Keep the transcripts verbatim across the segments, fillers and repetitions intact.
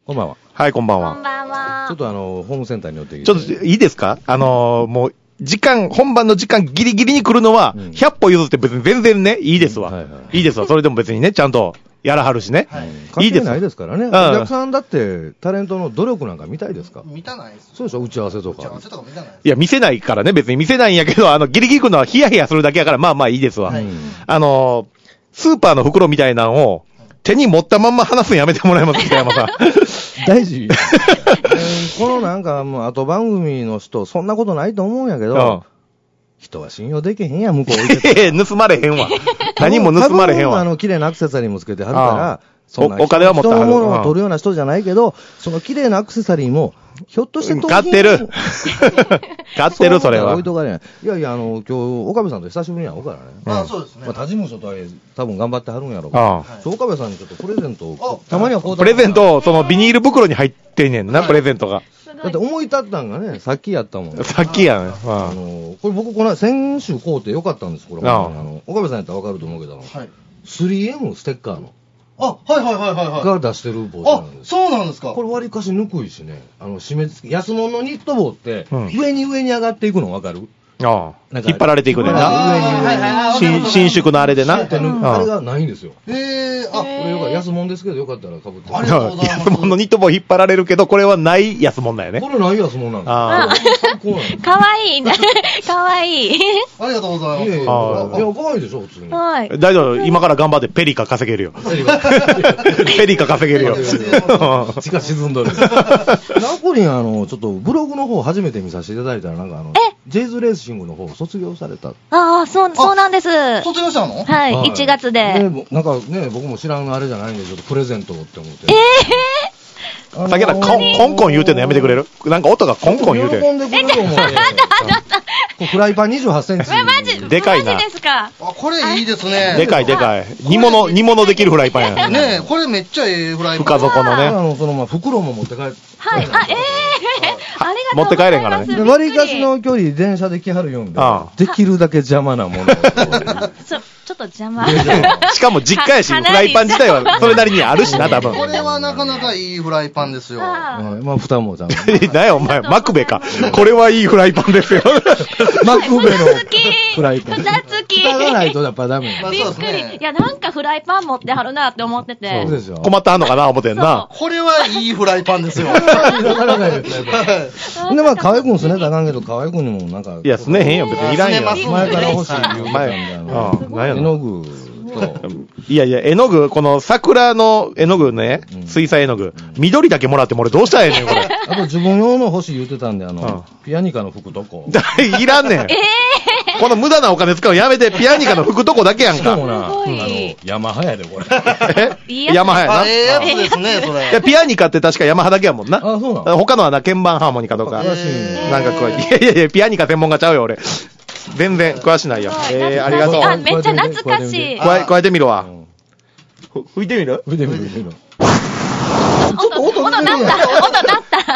こんばんは。 はい、こんばんは。 こんばんは。 ちょっとあの、ホームセンターに寄ってきて。 ちょっといいですか？あのー、もう、時間、本番の時間ギリギリに来るのは、うん、ひゃっぽ譲って別に全然ね、いいですわ。はいはい、いいですわ。それでも別にね、ちゃんとやらはるしね。 はい、いいです。関係ないですからね。お客さんだって、タレントの努力なんか見たいですか？ 見たないです。 そうでしょ、打ち合わせとか。 打ち合わせとか見たないです。 いや、見せないからね、別に見せないんやけど、あの、ギリギリ来るのはヒヤヒヤするだけやから、まあまあいいですわ。はい、あのー、スーパーの袋みたいなのを、手に持ったまんま話すのやめてもらえますか、山さん。 大事、えー。このなんか、もう、後番組の人、そんなことないと思うんやけど、うん、人は信用できへんや、向こう置いてた。盗まれへんわ。何も盗まれへんわ。 あの、綺麗なアクセサリーもつけてはるから、 そんなお金は持ってはる。 人のものを取るような人じゃないけど、その綺麗なアクセサリーも、ひょっとして買ってる。買ってる、それは。 置いとかね。いやいや、あの、今日、岡部さんと久しぶりに会うからね。 ああ、そうですね。 まあ、他事務所とはいえ、多分頑張ってはるんやろうから。そう、岡部さんにちょっとプレゼントを、たまにはこう。 プレゼントを、そのビニール袋に入ってんねんな、プレゼントが。 だって思い立ったんがね、さっきやったもん。 さっきやね。 あの、これ僕、この先週買うてよかったんです、これ。あの、岡部さんやったらわかると思うけど、スリーエム ステッカーの。 あ、はいはいはいはいはい。 が出してる帽子なんです。 あ、そうなんですか。 これ割かしぬくいしね。あの、締め付け、安物のニット帽って、上に上に上がっていくのわかる？ ああ。引っ張られていくねんな。 上に上に。新宿のあれでな。あれがないんですよ。 へえ、あ、これよか安物ですけどよかったら被って。 ありがとうございます。 安物のニット帽引っ張られるけど、これはない安物だよね。 これない安物なんです。 ああ。かわいいね。かわいい。 ありがとうございます。 いやいや、かわいいでしょ、普通に。 はい。 大丈夫。今から頑張ってペリカ稼げるよ。ペリカ稼げるよ。 地下沈んどる。ナポリン、あの、ちょっとブログの方初めて見させていただいたら、なんかあの、ジェイズレーシングの方卒業された。 ああ、そう、そうなんです。 卒業したの？ はい、いちがつで。 なんかね、僕も知らんあれじゃないんで、ちょっとプレゼントをって思って。 ええさっきからコンコンコン言うてんのやめてくれる？なんか音がコンコン言うてる。 喜んでくれると思う。フライパンにじゅうはちセンチ。 マジでかいな。 マジですか？ あ、これいいですね。 でかいでかい。煮物、煮物できるフライパンや。 ねえ、これめっちゃええフライパン。 深底のね。 あの、そのまま袋も持って帰って。 はい、あ、ええー、ありがとうございます。 持って帰れんからね。 割りかしの距離、電車で来はるよんで、できるだけ邪魔なものを。 ちょっと邪魔。 しかも実家やし、フライパン自体はそれなりにあるしな、多分。 これはなかなかいいフライパンですよ。 まあ、蓋もちゃんと。 なんやお前、マクベか。これはいいフライパンですよ。 マクベのフライパン。 蓋付き。 蓋がないとやっぱダメ。 びっくり。いや、なんかフライパン持ってはるなって思ってて。 そうですよ。 困ってはんのかな、思ってんな。 これはいいフライパンですよ。 わからないですね。で、まあ、河合くんすねたかんけど、河合くんにもなんか。 いや、すねへんよ、別にいらんよ。 前から欲しい言うてたんで、あの、絵の具。 いやいや、絵の具、この桜の絵の具ね、水彩絵の具、緑だけもらっても俺どうしたらええねん、これ。 あと自分用の欲しい言うてたんで、あの、ピアニカの服どこいらんねん。この無駄なお金使うのやめて、ピアニカの服どこだけやんか。 そうな、あの、ヤマハやで、これ。 えヤマハやな。 ええやつですね、それ。 いや、ピアニカって確かヤマハだけやもんな。 あ、そうなの他のはな、鍵盤ハーモニカとか。なんかこう、いやいやいや、ピアニカ専門がちゃうよ、俺。全然詳しないよ。えー、ありがとう。 あ、めっちゃ懐かしい。 加え、加えてみるわ。吹いてみる吹いてみる、吹いてみる。 ちょっと音、音鳴った、音鳴った。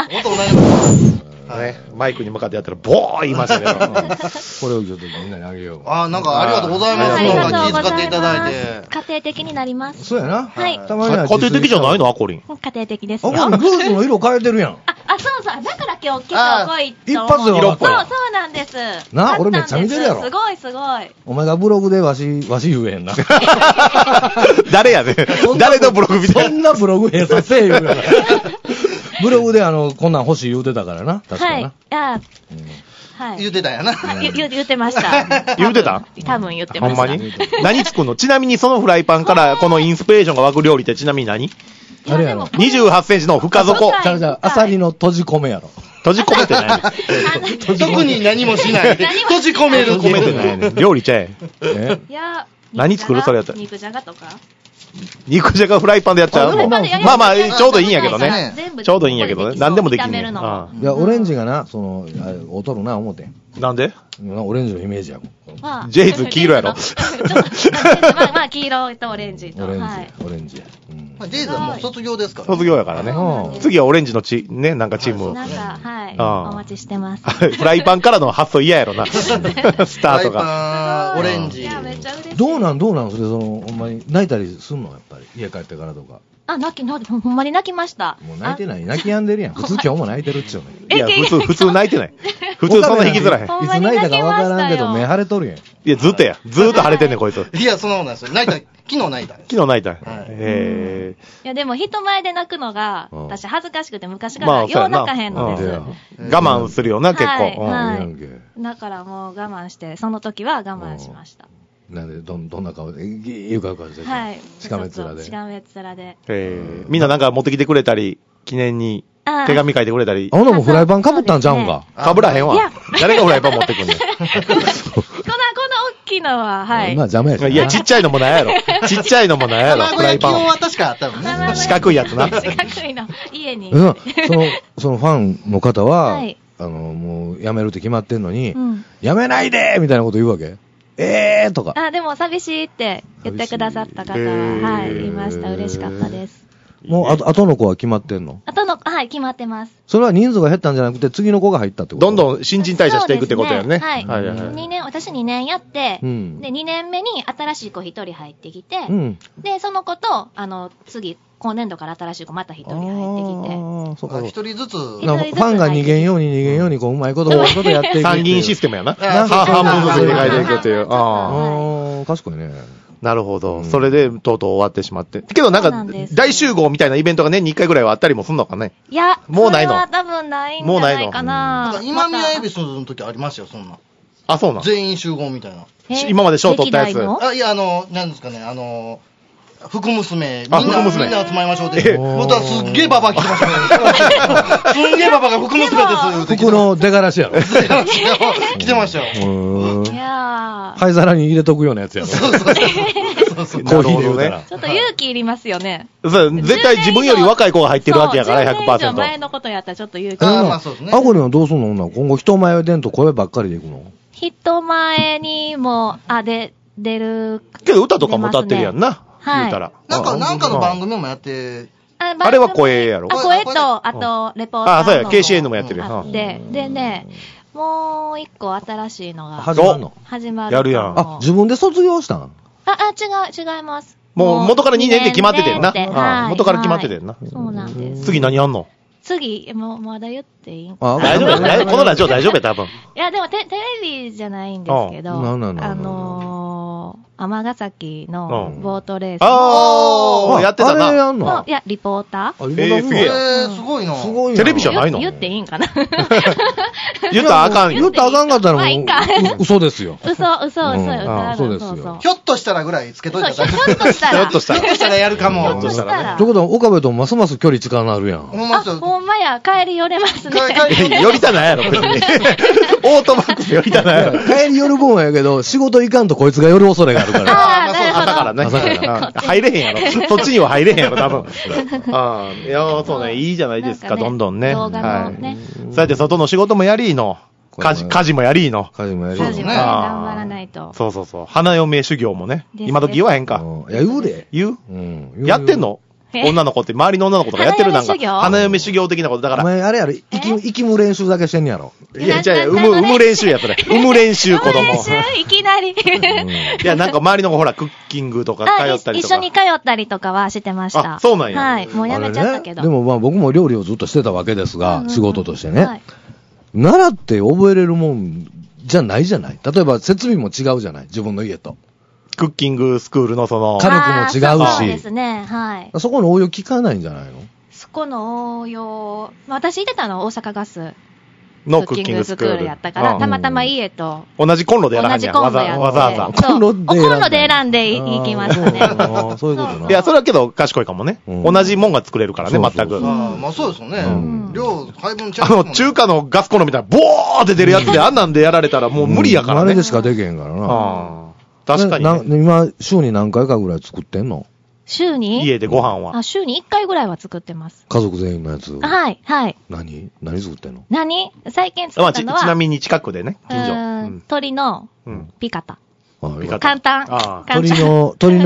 音鳴ります。 ね、マイクに向かってやったら、ボー言いましたけど。これをちょっとみんなにあげよう。 あ、なんかありがとうございます。なんか気遣っていただいて。 家庭的になります。 そうやな。 はい。 たまには家庭的じゃないのアコリン。 家庭的ですよ。 アコリン、ブーツの色変えてるやん。 あ、そうそう。だから今日、結構濃い一発で分かった。 そう、そうなんです。 な、俺めっちゃ見てるやろ。 すごい、すごい。 お前がブログでわし、わし言えへんな。 誰やで。誰のブログ見てそんなブログ閉鎖せえ言うから。ブログであの、こんなん欲しい言うてたからな。確かにな。 はい。はい。 言うてたやな。 言うてました。 言うてた多分言ってました。 ほんまに何作るのちなみにそのフライパンからこのインスピレーションが湧く料理ってちなみに何あれやろ。 にじゅうはちセンチの深底。 じゃじゃアサリの閉じ込めやろ。 閉じ込めてない特に何もしない。閉じ込める。 閉じ込めてないね。料理ちゃえ。 えいや、 何作るそれやったら。 肉じゃがとか肉じゃがフライパンでやっちゃうもう。まあまあ、ちょうどいいんやけどね。ちょうどいいんやけどね。何でもできるね。 いや、オレンジがな、その、劣るな、思てん。 なんでオレンジのイメージやもん。ジェイズ黄色やろ。 まあまあ、黄色とオレンジと。 オレンジ、オレンジや。 ジェイズはもう卒業ですから。 卒業やからね。次はオレンジのチ、ね、なんかチーム。 なんか、はい。お待ちしてます。 フライパンからの発想嫌やろな。スタートが。 オレンジ。 いや、めっちゃ嬉しい。 どうなんどうなんそれ、その、ほんまに泣いたりすんのやっぱり。家帰ってからとか。 あ、泣き、泣き、ほんまに泣きました。 もう泣いてない。泣き止んでるやん。普通今日も泣いてるっちゅうね。 いや、普通、普通泣いてない。普通そんな引きずらへん。 いつ泣いたかわからんけど、目腫れとるやん。 いや、ずっとや。ずっと腫れてんねん、こいつ。 いや、そんなことないですよ。泣いた、昨日泣いた。 昨日泣いた。 はいへいや、でも人前で泣くのが、私恥ずかしくて昔かまあ、 らよう泣かへんのです。 我慢するよな、結はい構。 はいうんだからもう我慢して、その時は我慢しました。 なんで、どん、どんな顔で、言うかうかではい。 しかめっ面で。 しかめっ面で。 えーみんななんか持ってきてくれたり、記念にあー手紙書いてくれたりあ、。ほなもうフライパンかぶったんちゃうんか。 かぶらへんわいや。 誰がフライパン持ってくんねん。 この、この大きいのは、はい。 まあ邪魔やしな。 いや、ちっちゃいのもなんやろ。ちっちゃいのもなんやろ、フ卵焼きライパン。 用は確かあったのね。 四角いやつな。 四角いの、家に。 うん、その、そのファンの方は、 はいあの、もう、辞めるって決まってんのに、 うん辞めないでみたいなこと言うわけえーとか。 あ、でも寂しいって言ってくださった方寂しいは、はい、 へーいました。嬉しかったです。 もう、あと、後の子は決まってんのあとの、はい、決まってます。 それは人数が減ったんじゃなくて、次の子が入ったってことどんどん新陳代謝していくってことやね。 そうですねはい。 はいはいにねん、私にねんやって、 うんで、にねんめに新しい子ひとり入ってきて、 うん。 で、その子と、あの、次、今年度から新しい子またひとり入ってきて、 ああ、そうかそうか。 一人ずつ。 なファンが逃げんように逃げんように、こう、うまいこと、うまいことやっていくっていう。 参議院システムやな。 あ半そう半分ずつに書いていくっていう。 あああ、賢いね。 あ。なるほど。 うんそれで、とうとう終わってしまって。けどなんかそうなんで、す大集合みたいなイベントが年にいっかいぐらいはあったりもすんのかね。 いや、 もうないのそれは多分ないんじゃないかな。 今宮恵ま比寿の時ありましたよ、そんな。 あ、そうなん。 全員集合みたいな。 たえ今まで賞取ったやつ歴代のあ、いや、あの、なんですかね、あの、福娘、みんあな、 福娘みんな集まりましょうえって。またすっげえババア来てましたね。すんげえババアが福娘です言うて来て服の出がらしやろ。 来てましたよ。 うーん。 いやー、 灰皿に入れとくようなやつやろ。 そうそうそう。そうそう。 コーヒーで言うたら。 ちょっと勇気いりますよね。 そう絶対自分より若い子が入ってるわけやから、 そうじゅうねん以上前ひゃくのことやったらちょっと勇気あーいる。 まあそうですねアゴリはどうすんの女今後人前でんと声ばっかりで行くの人前にも、あ、で、出る。 けど歌とかも歌ってるやんな。 はい言うたら。 なんか、 あなんかの番組もやって、 ああれは声やろあ、声と、あと、レポーターの。 あ、そうや、ケーシーエヌ もやってるやん。 あって、でね、もう一個新しいのが始まんの始まる。 やるやんあ、自分で卒業したんあ、あ、違う、違います。 もう元からにねんで決まっててんなにねんであはい元から決まっててんなはいそうなんです。 次何やんの次、もう、まだ言っていいんかあ大丈夫や大丈夫このラジオ大丈夫や、多分。 いや、でもテ、テレビじゃないんですけど、 うんなんなんなんなんあのー、尼崎のうんボートレースああ、やってたあれな。 やんのの、いや、リポーターあ、 えーすげええー、すごいな。 すごいな。 テレビじゃないの言っていいんかな言ったらあかんよ。 言ったらあかんかったらもまあいいかう、嘘ですよ。 嘘、嘘、嘘、 うん歌あそうですよひょっとしたらぐらいつけといたらそうひょっとしたら。 ひょっとしたらひょっとしたらやるかも。 ひょっとしたらねということは、岡部とますます距離近なるやん。 あ、 ほんまですよ。 ほんまや、帰り寄れますね。 帰帰り寄りたないやろ、別に。オートバックス寄りたないやろ。 帰り寄る分はやけど、仕事行かんとこいつが寄る恐れがあるから。 ああ、なるほど。 朝からね。 朝からうん入れへんやろ。そっちには入れへんやろ、多分。ああ、いや、そうね、いいじゃないですか、 なんかねどんどんね。 動画のねそうやって外の仕事もやりーの。家事、家事もやりーの。 家事もやる家事もね、 あー頑張らないと。 そうそうそう。花嫁修行もね。 です今時言わへんか。 うんいや、言うで。 言ううん言うやってんのえ女の子って、周りの女の子とかやってるなんか。 花嫁修行花嫁修行的なこと。だから、 お前、あれやろ、生き、生きむ練習だけしてんやろ。 いや、じゃあ、 な産む、 な産む練習や、それ。産む練習、子供。 練習いきなり。 いや、なんか周りの子ほら、クッキングとか通あったりとか。 一緒に通ったりとかはしてました。 あそうなんやはい。もうやめちゃったけど。 あれね、でもまあ僕も料理をずっとしてたわけですが、 うんうんうん仕事としてはねい。 習って覚えれるもんじゃないじゃない。例えば設備も違うじゃない。自分の家と。 クッキングスクールのその、 火力も違うしあーそうですね。はい。 そこの応用効かないんじゃないのそこの応用、まあ私行ってたのは大阪ガスのクックッキングキングスクール。 スクールやったから、 うんたまたま家と同じコンロでやらは同じんねや。わざコンロやって。 わざわざ。 そうコンロで選んだコンロで選んでい行きましたね。 あーそういうことな。 いや、それはけど賢いかもね。 うん同じもんが作れるからね、 そうそう全く。 ああ、まあそうですよね。 うん量、配分ちゃあの、中華のガスコンロみたいな、ボーって出るやつで、あんなんでやられたらもう無理やからね。 うんあれでしかできへんからな。 ああ確かになね。 今、週に何回かぐらい作ってんの週に家でご飯は。 あ、週にいっかいぐらいは作ってます。 家族全員のやつ。 はい、はい。 何何作ってんの何最近作まあ、ち、ちったのは、 なみに近くでね、近所。 うーん鶏のうん。 ピカタ。 あピカタ簡単。 ああ簡単。 鳥の、鳥の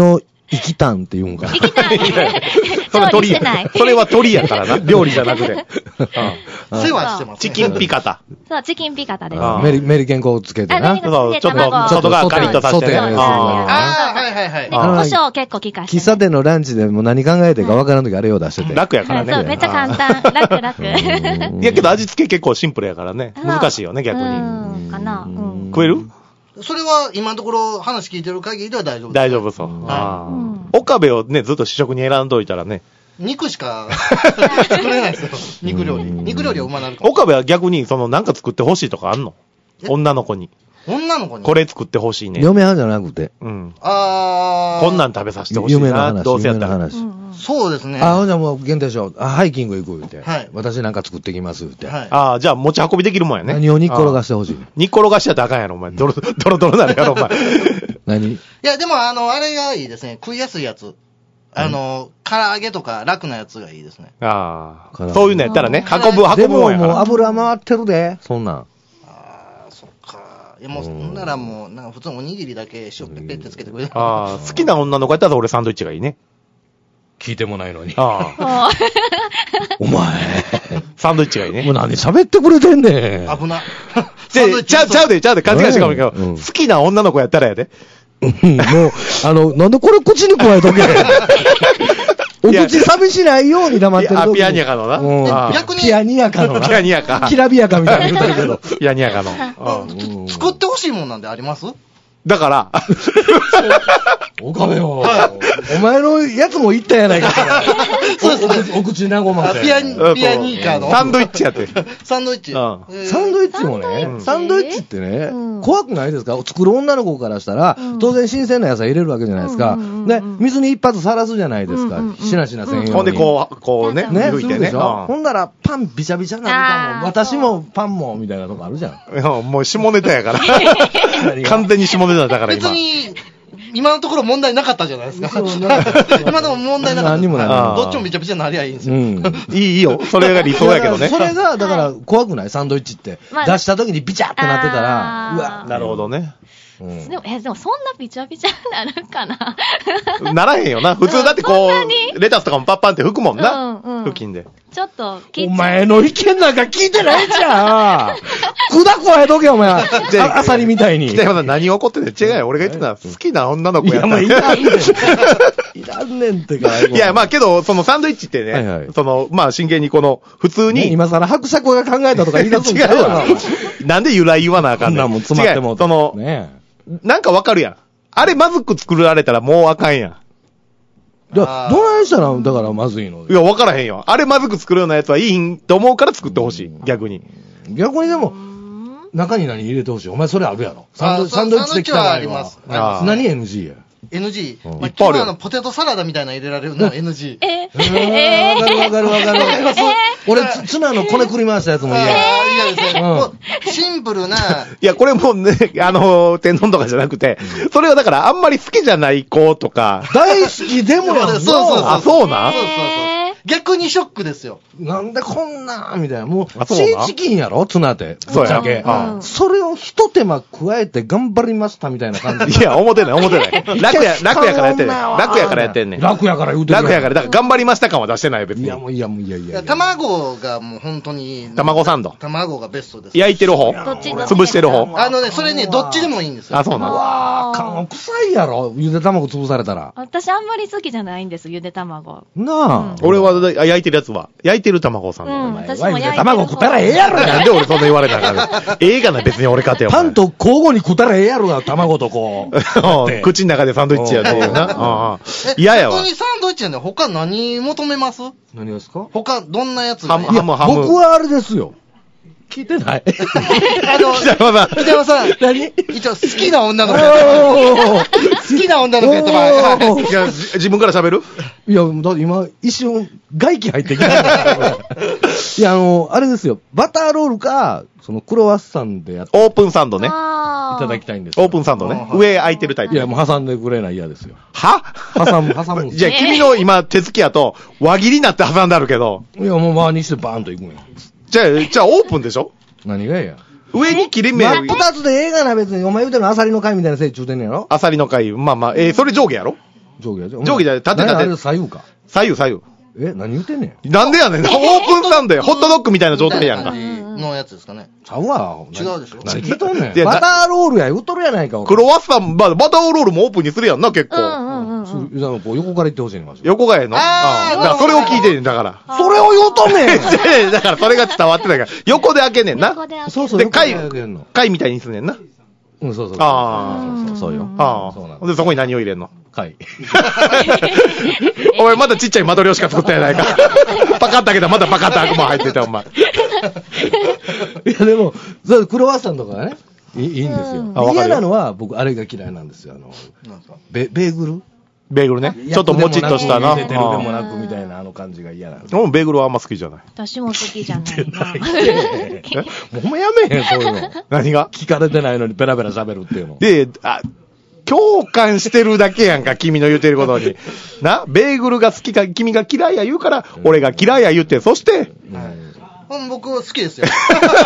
生きたんって言うんかな。 生きたんそれ調理してない。 それは鳥やからな。料理じゃなくて。 世話してます、ね。 チキンピカタ。 そう、チキンピカタです。 あメリ、メリケン粉をつけてな。 あメリケンそう、ちょっと、 卵外側カリッとさせてね。 ソテーのやつあああ、はいはいはい。 で、胡椒結構効かして。 喫茶店のランチでも何考えてるかわからんときあれを出してて。 ー楽やからね。 そう、めっちゃ簡単。楽楽。 いやけど味付け結構シンプルやからね。難しいよね、逆うに。 ん、かな。うん。 食えるそれは今のところ話聞いてる限りでは大丈夫です。 大丈夫そう。ああ。岡部をね、ずっと試食に選んどいたらね。 肉しか作れないですよ。肉料理。肉料理はうまなるかも。 岡部は逆に、その、なんか作ってほしいとかあんの？女の子に。 女の子にこれ作ってほしいね。 嫁はんじゃなくて。 うん。 あー。 こんなん食べさせてほしいな。 夢の話。 どうせやったら。 夢の話。 そうですね。 あ、じゃあもう限定しよう。あ、ハイキング行く言うて。 はい私なんか作ってきます言うて。 はい。 ああ、じゃあ持ち運びできるもんやね。 何を煮っ転がしてほしい。 煮っ転がしちゃったらあかんやろ、お前。ドロ、ドロドロなるやろ、お前。 何いや、でもあの、あれがいいですね。食いやすいやつ。あの、唐揚げとか楽なやつがいいですね。 ああ。 唐揚げそういうのやったらね、運ぶ、 でも運ぶもんやから。 もう油回ってるで。そんなん。 ああ、そっか。いや、もう、そんならもう、なんか普通のおにぎりだけ塩ペッペってつけてくれる。 ああ、好きな女の子やったら俺サンドイッチがいいね。 聞いてもないのに。 ああ。 お前。 サンドイッチがいいね。 もう何喋ってくれてんねん。 危な。 で、ちゃう、ちゃうで、ちゃうで、勘違いしてかもいいけど、 うん好きな女の子やったらやで。 うんもう、あの、なんでこれ口に加えとけ。お口寂しないように黙ってるあ、 時に。 ピアニアカのな。 うんああ逆にピアニアカのな。 ピアニアカきらびやかみたいに言ってるけど。 ピアニアカの。うんうん作ってほしいもんなんでありますだから、 岡部よ。お前のやつも言ったやないか。 そうですおお口なごませ。 あピアニ、ピアニーカーの。 サンドイッチやって。 サンドイッチ。 うんえーサンドイッチもね、サンドイッチってね、怖くないですか？作る女の子からしたら、当然新鮮な野菜入れるわけじゃないですか。で、水に一発さらすじゃないですか。しなしなせんように。 ほんでこう、こうね、 ね、 抜いてね。 するでしょ？ほんなら、パンびちゃびちゃなるかも。 あー私もパンも、みたいなとこあるじゃん。 うんもう下ネタやから。完全に下ネタだから今。 別に、今のところ問題なかったじゃないですか。 そう今のところ問題なかった。 何にもないあーどっちもびちゃびちゃになりゃいいんですよ。 うん。 いい、いいよ。それが理想やけどねそ。れが、だから、怖くないサンドイッチって。 まあ出した時にビチャってなってたら、 あーうわ。 なるほどね。 うんでも、え、でもそんなびちゃびちゃになるかな。 ならへんよな。普通だってこそんなにう、レタスとかもパッパンって拭くもんな。 うんうん布巾で。 ちょっと、キッチおン前の意見なんか聞いてないじゃん。管加えとけ、お前。あアサリみたいに。 北山さん何怒ってんねん。違うよ。俺が言ってたのは好きな女の子いや、 やったもういらんねん。いらんねんってか。 いや、まあけど、そのサンドイッチってね、 はいはいその、まあ真剣にこの、普通に、 ね今更伯爵が考えたとか言い出すん違ちゃうわうわ。なんで由来言わなあかんねん。 こんなんもん詰まっても違うその、 ねなんかわかるやん。あれまずく作られたらもうあかんやん。 え。どないしたら、だからまずいのいや、わからへんよ。あれまずく作るようなやつはいいんと思うから作ってほしい。逆に。 逆にでも、中に何入れてほしい。お前それあるやろ。サンドあサンドイッチで来た場合サンドイッチはありますあー何 エヌジー や。 エヌジー。 うんまあ、 いっぱいあるよ今日はあの、ポテトサラダみたいなの入れられるのは エヌジー。 ええーわかるわかるわかる。俺、ツツナのこねくり回したやつもああ、 嫌や。 いやですね。 うんもうシンプルな、 いや、これもうね、あの、天丼とかじゃなくて、それはだからあんまり好きじゃない子とか、 大好きでもやんそうそうそうあ、そうなんそうそうそう。逆にショックですよ。 なんでこんなんみたいな。もう、 あそうなシーチキンやろツナって。 そうやぶっちゃけうんそれを一手間加えて頑張りましたみたいな感じ。 いや、思ってない、思ってない。楽や、楽やからやってんねん。楽やからやってんねん。 楽やから言うてる。 楽やから、だから頑張りました感は出してないよ、別にいや、。もういや、もういやいいややいや。 卵がもう本当に。 卵サンド卵がベストです。 焼いてる方どっちどっち潰してる方あのね、それね、どっちでもいいんですよ。 あ、そうなんあー、缶臭いやろゆで卵潰されたら。 私あんまり好きじゃないんです、ゆで卵。 なあ。 俺はあ焼いてるやつは、焼いてる卵サンド。 うん、 前私も焼いてる卵食ったらええやろなんで俺そんな言われたんか。ええかな、別に俺かてよ。 パンと交互に食ったらええやろが、卵とこう。 うん口の中でサンドイッチやっていうな。うんうんえ嫌やわ逆。にサンドイッチなんで他何求めます何ですか他、どんなやつがいいハムハムハム僕はあれですよ。聞いてないあの、 北山さん北山さん、 何一応好きな女の子やったらおー好きな女の子やったら、 おーいや、じ自分から喋るいや、だって今、一瞬、外気入ってきたんだから。いや、あの、あれですよ。バターロールか、そのクロワッサンでやってオープンサンドね。 あいただきたいんですよ。 オープンサンドね。 あー上空いてるタイプ。 いや、もう挟んでくれない嫌ですよ。 は挟む、挟むんですよ。 じゃあ、君の今、手つきやと、輪切りになって挟んであるけど、 いや、もう周りにしてバーンと行くんや。 じゃあ、じゃあ、オープンでしょ何がええや。 上に切り目、 真っ二つでええがな、別に。お前言うてるのアサリの貝みたいなせいちゅうてんねやろアサリの貝、まあまあ、えーそれ上下やろ定規やで。 定規じゃない、縦縦。 あれ左右か。 左右左右。 え、何言ってんねん。なんでやねん。オープンサンドや。ホットドッグみたいな状態やんか。 のやつですかね。 ちゃうわ。 違うでしょ。 何聞いとんねん。バターロールや、売っとるやないか。 クロワッサン、バターロールもオープンにするやんな、結構。 横から行ってほしいねん。 横がええの？ああ。だからそれを聞いてんねん、だから。 それを言うとんねん。だからそれが伝わってないから。横で開けんねんな。 そうそう。 で、貝、貝みたいにすんねんな。 うん、そうそう。 ああ。そうよ。 ああ。で、そこに何を入れんの？ 貝。 お前まだちっちゃいマトリョーシカ作ったやないか。パカッと開けたらまだパカッと悪魔入ってた、お前。 いや、でも、クロワッサンとかね、いいんですよ。嫌なのは、僕、あれが嫌いなんですよ。あの、ベーグルベーグルね。ちょっともちっとしたな。 出てるでもなくみたいなあの感じが嫌なんです。 もうベーグルはあんま好きじゃない。 私も好きじゃないな。 もうほんまやめへん、そういうの。 何が聞かれてないのにペラペラ喋るっていうの。 で、あ、共感してるだけやんか、君の言うてることに。な、ベーグルが好きか、君が嫌いや言うから、俺が嫌いや言って、そして、 うん、僕好きですよ。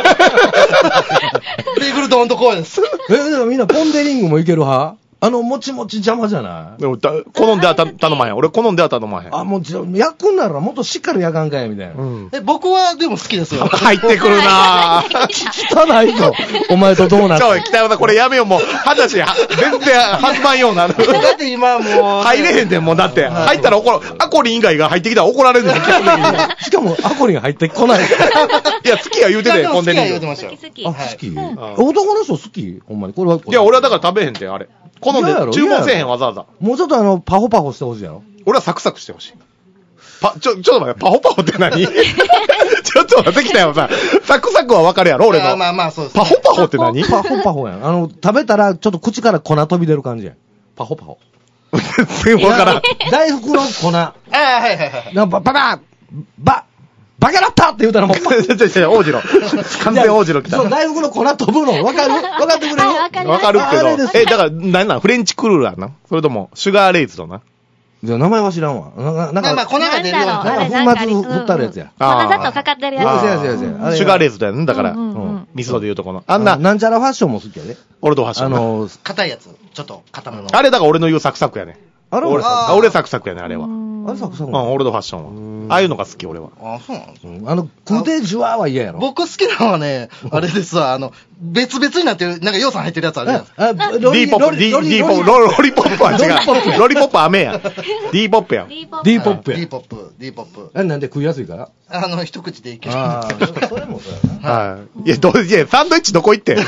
ベーグルドーンとこうです。 え、でもみんなポンデリングもいける派？あの、もちもち邪魔じゃないでも、好んでは頼まへん。俺好んでは頼まへん。 あ、もう、焼くんならもっとしっかり焼かんかい、みたいな。うん、 え、僕はでも好きですよ。 入ってくるなぁ。 汚いぞ。お前とどうなって。 そう、北山さん、これやめよう、もう。話、全然始まんようなる。 だって今もう。 入れへんで、もう。だって、入ったら怒る。アコリン以外が入ってきたら怒られるんだよ、 しかも、アコリン入ってこない。 いや、好きや言うてたよ、 ポンデリング。好きや言うてましたよ。 好きあ、好き男の人好きほんまに。これは。 いや、俺はだから食べへんって、あれ。好んで、注文せえへんわざわざ。 もうちょっとあの、パホパホしてほしいやろ。 俺はサクサクしてほしい。パ、ちょ、ちょっと待って、パホパホって何ちょっと待ってきたよさ。サクサクはわかるやろ、俺の。 まあまあそうです。 パホパホって何パホパホやん。あの、食べたらちょっと口から粉飛び出る感じやん。パホパホ。 全然わからん。 大福の粉。ああ、はいはいはい。 バババババカだったって言うたらもう。 ちょちょちょ、王子の。完全王子の来た。 そう、大福の粉飛ぶの。わかるわかってくれるわかる。 わかるけど。え、だから、何なんフレンチクルーラーなそれとも、シュガーレイズドなじゃあ名前は知らんわ。なんか、まあ、粉が出るような。 粉末振ったるやつや。 粉砂糖かかってるやつ。 そうそうそう。 シュガーレイズドやんだから、ミスドで言うとこの。あんな。 なんちゃらファッションも好きやで。 俺とファッション。 あの、 硬いやつ。ちょっと、硬めの。 あれだから俺の言うサクサクやね。 あれ俺、俺サクサクやね、あれは。 あれサクサクうん、俺とファッションは。ああいうのが好き、俺は。 あ、そうなんですあの、食うてじゅわーは嫌やろ。 僕好きなのはね、あれですわ、あの、別々になってる、なんか要素入ってるやつあるじゃないですか。 ディーポップ、ディーポップ、ロリポップは違う。ロリポップは飴や。ディーポップや。 ディーポップや。 ディーポップ、ディーポップ。 え、なんで食いやすいからあの、一口でいける。 ああ、それもそうやな。 はい。いや、どう、いや、サンドイッチどこ行ってん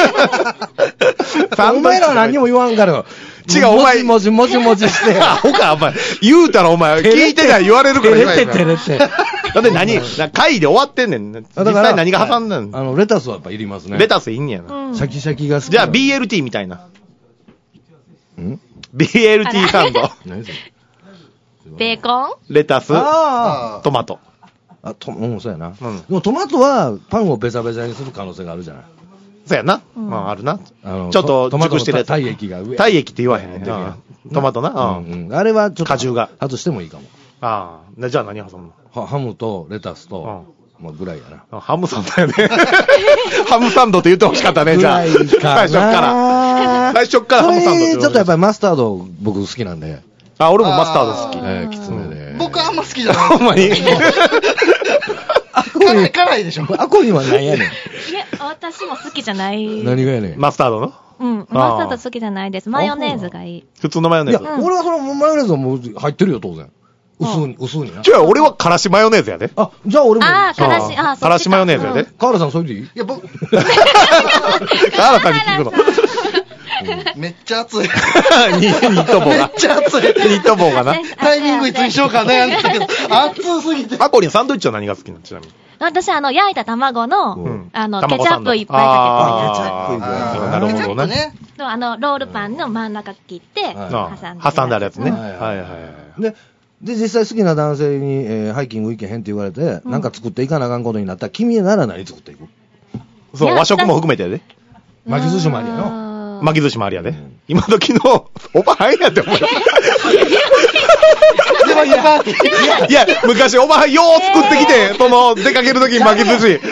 お前らは何も言わんからよ。 違う、お前。 もじもじもじして。 アホか、お前。言うたらお前、聞いてない言われるから言われててれて。 だって何会で終わってんねん。実際何が挟んでんのあの、レタスはやっぱいりますね。 レタスいいんやな。 シャキシャキが好き。 じゃあ ビーエルティー みたいな。 んビーエルティー サンド。 何それベーコンレタス。 ああ。トマト。 あ、と、うん、そうやな。 うん。 でもトマトはパンをベチャベチャにする可能性があるじゃない。 そうやな。うん、あるな。 あのちょっと熟してるやつ。 体液が上。 体液って言わへんねん。トマトな。 うん。あれはちょっと。 果汁が。 外してもいいかも。 ああ。じゃあ何挟むのハムとレタスと、まあぐらいやな。 ハムサンドやね。ハムサンドって言ってほしかったね、じゃあ。最初から。最初からハムサンドって。 ちょっとやっぱりマスタード僕好きなんで。 あ、俺もマスタード好き。 ええ、きつめで。 僕あんま好きじゃない。 ほんまに。 辛い、辛いでしょ。 アコリは何やねん。いや、 私も好きじゃない。 何がやねん。 マスタードのうん、マスタード好きじゃないです。マヨネーズがいい。 普通のマヨネーズ。 いや、俺はそのマヨネーズはもう入ってるよ、当然。薄に、薄にな。 じゃあ俺はからしマヨネーズやで。 あ、じゃあ俺も。 ああ、からし、ああ、 からしマヨネーズやで。 河原さんそれでいい？いや、僕。 河原さんに聞くの。 めっちゃ熱い。ニット帽が。 めっちゃ熱い。 ニット帽がな。 タイミングいつにしようか悩んでたけど、熱すぎて。 アコリンサンドイッチは何が好きなのちなみに。 私、あの、焼いた卵の、あの、ケチャップいっぱいかけてるやつ。なるほどね。 あの、ロールパンの真ん中切って、挟んで。 挟んであるやつね。はいはいはい。 で、で、実際好きな男性に、えー、ハイキング行けへんって言われて、なんか作っていかなあかんことになったら、君なら何作っていく？ そう、和食も含めてやで。 巻き寿司もありやの。 巻き寿司もありやで。今時の、おばはんやって思う。いや、昔おばはんよう作ってきて、その、出かけるときに巻き寿司。 俺は、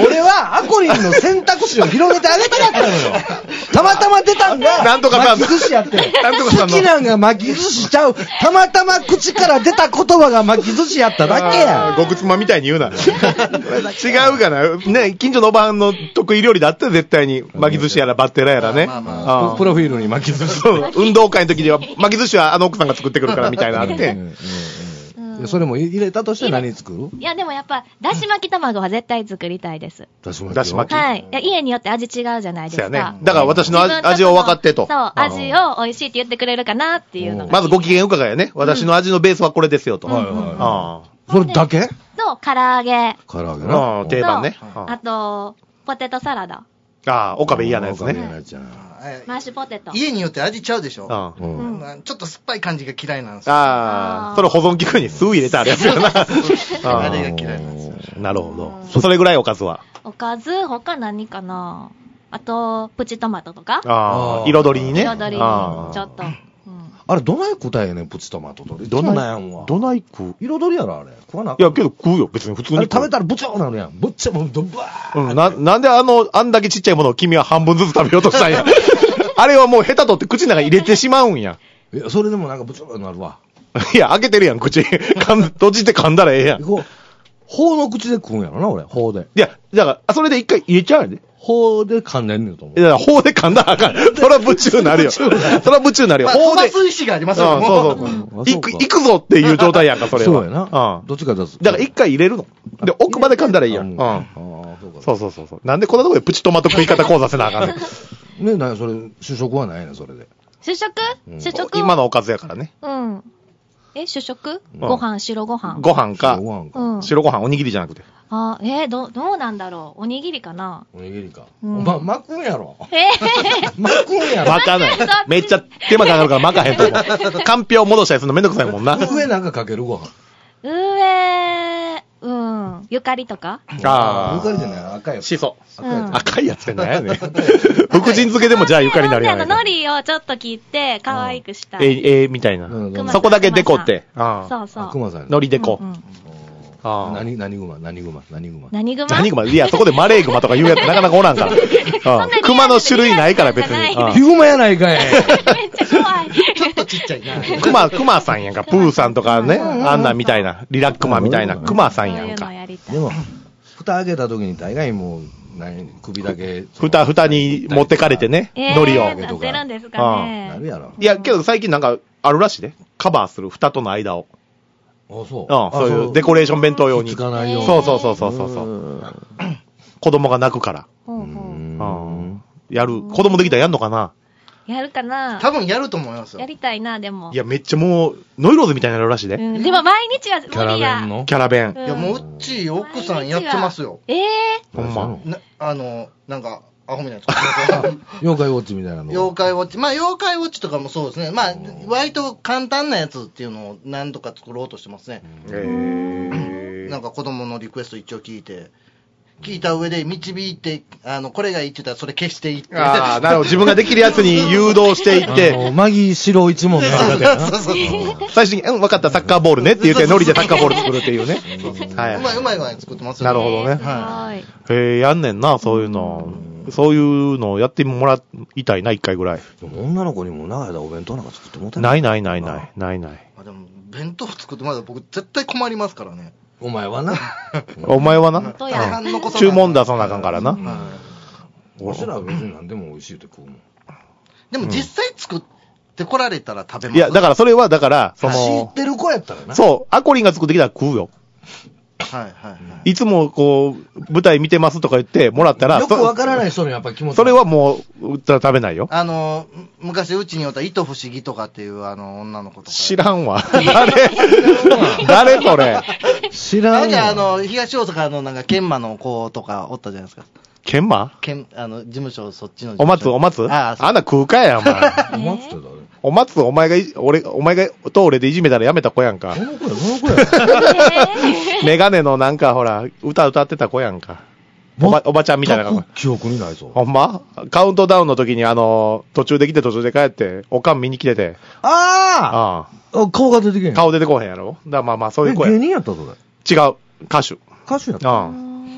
アコリンの選択肢を広げてあげたかったのよ。たまたま出たんが、 なんとかさん巻き寿司やって。 なんとかさんの好きなんが巻き寿司ちゃう。たまたま口から出た言葉が巻き寿司やっただけや。 極妻みたいに言うな。違うかな。ね、近所のおばはんの得意料理だったら絶対に巻き寿司やらバッテラやらね。 まあまあああプロフィールに巻き寿司。 そう運動会の時には巻き寿司はあの奥さんが作ってくるからみたいなのあって。 うんうんうんそれも入れたとして何作る？ いや、でもやっぱ、だし巻き卵は絶対作りたいです。 だし巻き。 だし巻きはい。いや家によって味違うじゃないですか。 そうやね。だから私の味味を分かってと。 そう、味を美味しいって言ってくれるかなっていうのが。 まずご機嫌伺いやね。私の味のベースはこれですよと。 はいはいはい。 あそれだけ？ と、唐揚げ。 唐揚げあ。 な。 ああ定番ね。 とあと、ポテトサラダ。 ああ、岡部嫌なやつ岡部ね。 嫌なやつやなマッシュポテト。 家によって味ちゃうでしょ。 ああうんうんまあちょっと酸っぱい感じが嫌いなんですよ。 ああ、それ保存器具に酢入れてあるやつやな。ああれが嫌いなんですよ。 あなるほど。それぐらいおかずは。 おかず、他何かなあと、プチトマトとかああ、 あー彩りにね。 彩りにああちょっと。うんあれ、どない答えやねん、プチトマトと。どんなんやんわ。 どない食う彩りやろ、あれ。食わな。 いや、けど食うよ。別に普通にあ食う。 れ食べたらブチョーなるやん。ぶっちゃもう、どばーうん、な、なんであの、あんだけちっちゃいものを君は半分ずつ食べようとしたんや。あれはもうヘタ取って口の中に入れてしまうんや。 いや、それでもなんかブチョーなるわ。 いや、開けてるやん、口。かん、閉じて噛んだらええやん。いこう、頬の口で食うんやろな、俺。頬で。 や、だから、それで一回入れちゃうやで。 頬で噛んでんねんと思う。 いや、頬で噛んだらあかん。そら夢中になるよ。そら夢中になるよ。 まあ、 頬で。 飛ばす意思がありますうん、 よね。 そうそうもそうう。 あ行く、行くぞっていう状態やんか、それは。 そうやな。 うん。 どっちか出す。 だから一回入れるの。で、奥まで噛んだらいいやん。うん。 ああ、そうか。 そうそうそうそう。なんでこんなとこでプチトマト食い方講座せなあかんねん。 ね、な、それ、主食はないねん、それで。 主食うん主食今のおかずやからね。 うん。え、主食んご飯、白ご飯。 ご飯か、 ご飯か。 うん。 白ご飯、おにぎりじゃなくて。 あ、えー、ど、どうなんだろう。おにぎりかなおにぎりか。 うんま、巻くんやろ。 え巻くんやろ。 巻かない。めっちゃ手間かかるから巻かへんとこ。かんぴょう戻したりするのめんどくさいもんな。 上なんかかけるご飯。 ー、上、うん。ゆかりとかああ。 ゆかりじゃない、赤いやつ。 しそ。 赤いやつ。 赤いやつって何やねん。福神漬けでもじゃあゆかりになるやあの、 ないか。 海苔をちょっと切って、可愛くしたい。 ええ、ええ、みたいなうん。 熊そこだけデコって。ああ。 そうそう。 熊さん。 海苔デコう。んうんああ。 何、何熊何熊何熊何熊何熊いや、そこでマレーグマとか言うやつなかなかおらんから。うん熊の種類ないから別に。うんヒグマやないかい。 めっちゃ怖い。 ちょっとちっちゃいな。 クマ、クマさんやんか。プーさんとかね。あんなんみたいな。リラックマみたいな。クマさんやんかそういうの。やりたいでも、蓋開けた時に大概もう、何、首だけ。 ふた、ふたに持ってかれてね。 えー、 海苔を。 なってるんですかね。 なるやろ。 いや、けど最近なんかあるらしいね。カバーする。蓋との間を。 あ、そう。 うん、そういうデコレーション弁当用に。 つかないよ。 そうそうそうそうそうそう。子供が泣くから。 ほうほううん。やる。子供できたらやんのかなやるかな多分やると思いますよや。りたいな、でも。 いや、めっちゃもう、ノイローズみたいになるらしいで。 うん、でも毎日は無キャラ理や。 弁のキャラ弁。 うんいや、もううち奥さんやってますよ。 ええほんま。 なあの、なんか、アホみたいなやつ。 妖怪ウォッチみたいなの。 妖怪ウォッチ。まあ、妖怪ウォッチとかもそうですね。まあ、割と簡単なやつっていうのを何とか作ろうとしてますね。 へなんか子供のリクエスト一応聞いて、聞いた上で導いて、あの、これがいいって言ったらそれ消していって。 ああ、なるほど。自分ができるやつに誘導していっあて、 の、マギー白一門の中でな。 そうそうそう。 最終的に、うん、分かった、サッカーボールねって言って、ノリでサッカーボール作るっていうね。はうまいうまい具合に作ってますなよるほどね。 はーい。 へえ、やんねんな、そういうの。そういうのをやってもらいたいな、一回ぐらい。 でも女の子にも長い間お弁当なんか作ってもらってないないないない、ないない。 まあでも、弁当作ってまだ僕絶対困りますからね。 お前はな。 お前はな、 当やうん注文出さなあかんからな。 はいわしらは別に何でも美味しいって食うもん。 でも実際作ってこられたら食べます。 いや、だからそれは、だから、そ知のっ、てる子やったらな。 そう、アコリンが作ってきたら食うよ。 はいはいはい。 いつもこう、舞台見てますとか言ってもらったら、 よくわからい。 ない人のやっぱ気持ち。 それはもう、売ったら食べないよ。 あの、昔うちにおった糸不思議とかっていうあの女の子とか。 知らんわ。誰誰それ。 知らんなんかあわ。 の、東大阪のなんか研磨の子とかおったじゃないですか。 研磨研、あの、事務所、そっちの事お務所。 松お松ああ、そうあんな食うかや、お前。 お松って誰お松、お前がい、俺、お前が、と俺でいじめたらやめた子やんかそ。の子や、その子や。 メガネのなんかほら、歌歌ってた子やんか。おば、おばちゃんみたいな子。 記憶にないぞ。 ほんまカウントダウンの時にあの、途中で来て途中で帰って、おかん見に来てて。 ああああ顔が出てけへあ。 ん。 顔出てこへんやろだからまあまあそういう子え芸や。 人やったそれ。 違う。歌手。 歌手やった。 ああ。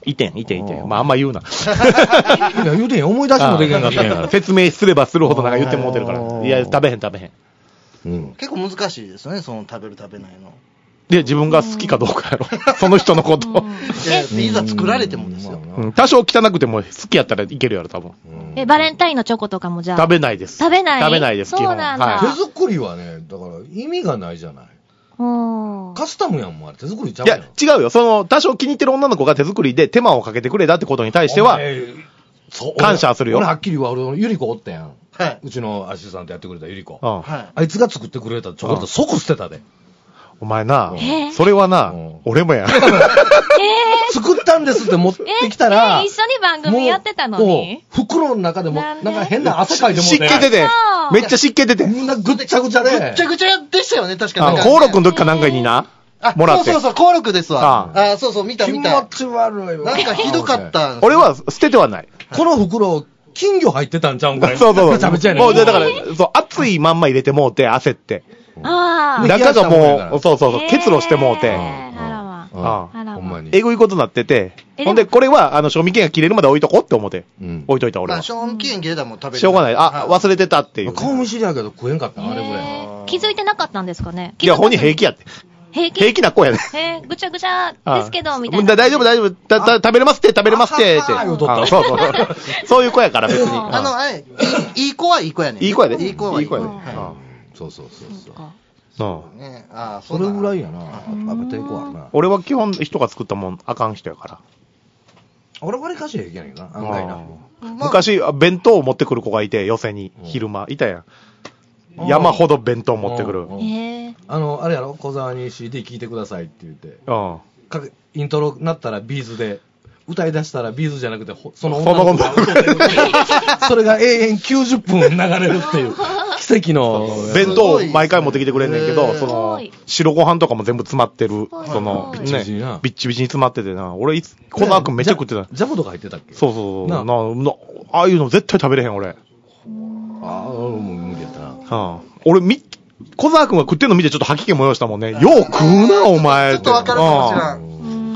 いてん、いてん、いてん。まあ、あんま言うな。 いや、言うてんや、思い出しもできへんかったんやから。 説明すればするほどなんか言ってもうてるから。いや、食べへん、食べへん。 うん、結構難しいですよね、その食べる食べないの。 で、自分が好きかどうかやろ。その人のこと。 ピザ作られてもですよ。 うん、多少汚くても好きやったらいけるやろ、多分。 え、バレンタインのチョコとかもじゃあ。 食べないです。 食べない食べないです、基本。 そうなんだ。 はい、手作りはね、だから意味がないじゃない。カスタムやんもん、あれ手作りちゃうやん。 いや、違うよ。その、多少気に入ってる女の子が手作りで手間をかけてくれたってことに対しては、感謝するよ。 俺はっきり言うわ、俺、ゆり子おったやん。はい。うちのアシスタントやってくれたゆり子。 はい。 あいつが作ってくれたチョコレート即捨てたで。 お前な、それはな、俺もや。 作ったんですって持ってきたら、 一緒に番組やってたのに袋の中でも、なんか変な汗かいても湿気出て、めっちゃ湿気出て。 みんなぐっちゃぐちゃで。 ぐっちゃぐちゃでしたよね、確かに。 コーロ君の時かなんかにな、もらって。 そうそうそう、コーロ君ですわ。あ、そうそう、見た見た。 気持ち悪いわ。 なんかひどかった。 俺は捨ててはない。 この袋、金魚入ってたんちゃうんかい。 そうそうそう。 めちゃめちゃやね。 もうだから、そう、熱いまんま入れてもうて、焦って。 ああ。中がもう、そうそうそう、結露してもうて。 あああ。ほんまに。えぐいことになってて。ほんで、これは、あの、賞味期限が切れるまで置いとこうって思って。置いといた俺は。 賞味期限切れたらもう食べる。 しょうがない。あ、忘れてたっていう。 顔見知りやけど食えんかったあれぐらい。 気づいてなかったんですかね。 いや、本人平気やって。 平気平気な子やで。 えぐちゃぐちゃですけど、みたいな。 大丈夫、大丈夫。食べれますって、食べれますって、って。そうそう。そういう子やから別に。 あの、あれ、いい子はいい子やねん。 いい子やで。 いい子はいい子やで。 そうそうそうそう。 そうね、あそれぐらいやな。食べていこうやな。 俺は基本人が作ったもんあかん人やから。 俺割かし平気やねんな、案外な。 昔、弁当を持ってくる子がいて、寄せに、昼間、いたやん。山ほど弁当持ってくる。 あの、あれやろ、小沢に シーディー 聴いてくださいって言って。 うん。 イントロなったらビーズで。歌い出したらビーズじゃなくて、その女の子が歌ってる。それが永遠きゅうじゅっぷん流れるっていう奇跡の弁当を毎回持ってきてくれんねんけど、その白ご飯とかも全部詰まってる、そのね、ビッチビチに詰まっててな、俺小沢くんめっちゃ食ってた。 ジャムとか入ってたっけ？ そうそうそう。なああいうの絶対食べれへん俺。ああ、もう無理やったな。 俺み小沢くんが食ってんの見てちょっと吐き気催したもんね。よう食うなお前。 ちょっとわかるかもしれない。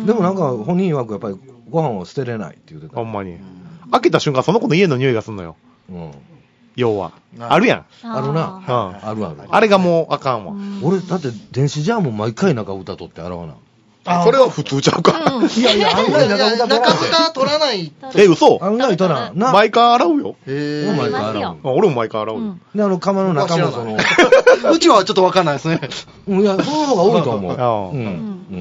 でもなんか本人曰くやっぱりご飯を捨てれないって言ってた。 ほんまに。開けた瞬間その子の家の匂いがすんのよ。うん。要は。あるやん。 あるな。 うん。 あるある。 あれがもうあかんわ。 俺、だって電子ジャーも毎回中歌取って洗わな。 それは普通ちゃうか。 いやいや、案外中歌中歌取らない。 え、嘘？ 案外取らん。 毎回洗うよ。 へぇ。毎回洗う。 俺も毎回洗うよ。 で、あの、釜の中もその。 うちはちょっとわかんないですね。 いや、その方が多いと思う。 うん。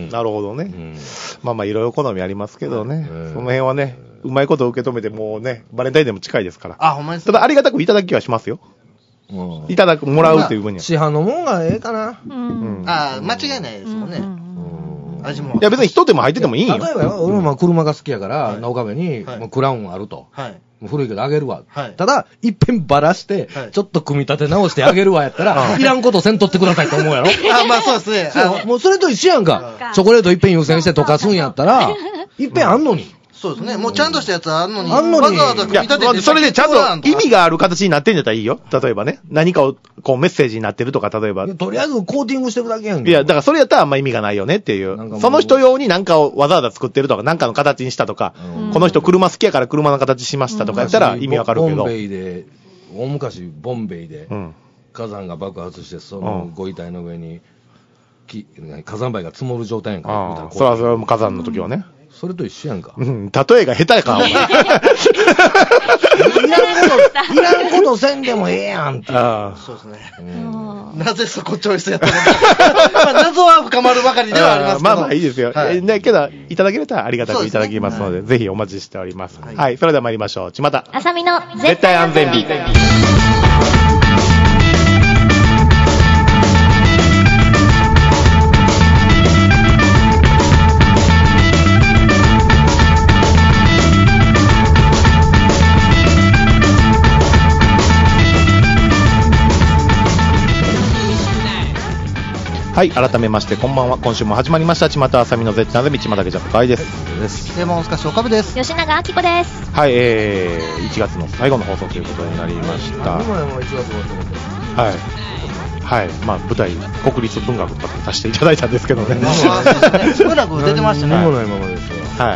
なるほどね。まあまあ、いろいろ好みありますけどね。その辺はね、うまいこと受け止めて、もうね、バレンタインでも近いですから。 あ、ほんまです。 ただ、ありがたくいただきはしますよ。いただく、もらうという分には。 市販のもんがええかな。 ああ、間違いないですもんね。味も。 いや、別に一手も入っててもいいよ。 例えばよ、俺も車が好きやから、直壁にクラウンあると。古いけどあげるわ。ただ、いっぺんばらして、ちょっと組み立て直してあげるわやったら、いらんことせんとってくださいと思うやろ。 あ、まあそうですね。 もうそれと一緒やんか。チョコレートいっぺん優先して溶かすんやったら、いっぺんあんのに。 そうですね。もうちゃんとしたやつあんのに。 あんのに。 わざわざ組み立てて。 それでちゃんと意味がある形になってんじゃったらいいよ。例えばね。何かを、こうメッセージになってるとか、例えば。 とりあえずコーティングしてるだけやん。 いや、だからそれやったらあんま意味がないよねっていう。その人用に何かをわざわざ作ってるとか、何かの形にしたとか、この人車好きやから車の形しましたとかやったら意味わかるけど。 ボンベイで、大昔ボンベイで、火山が爆発して、そのご遺体の上に、火山灰が積もる状態やんか。 それはそれは火山の時はね。 それと一緒やんか。 うん、例えが下手やから、お前。いらんこと、 いらんことせんでもええやんって。 そうですね。なぜそこチョイスやったのか。謎は深まるばかりではありますけど。 まあまあいいですよ。だけど、いただければありがたくいただきますので、ぜひお待ちしております。はい。それでは参りましょう。ちまた。 あさみの絶対安全日。はい、改めましてこんばんは。今週も始まりました巷あさみの絶対の道まだけじゃ深いです。 テーマ大塚岡部です。 吉永明子です。 はい、えー、いちがつの最後の放送ということになりました。はいはい、まあ舞台国立文学とかさせていただいたんですけどね。 しばらく出てましたね。 もないままですよ。 はい。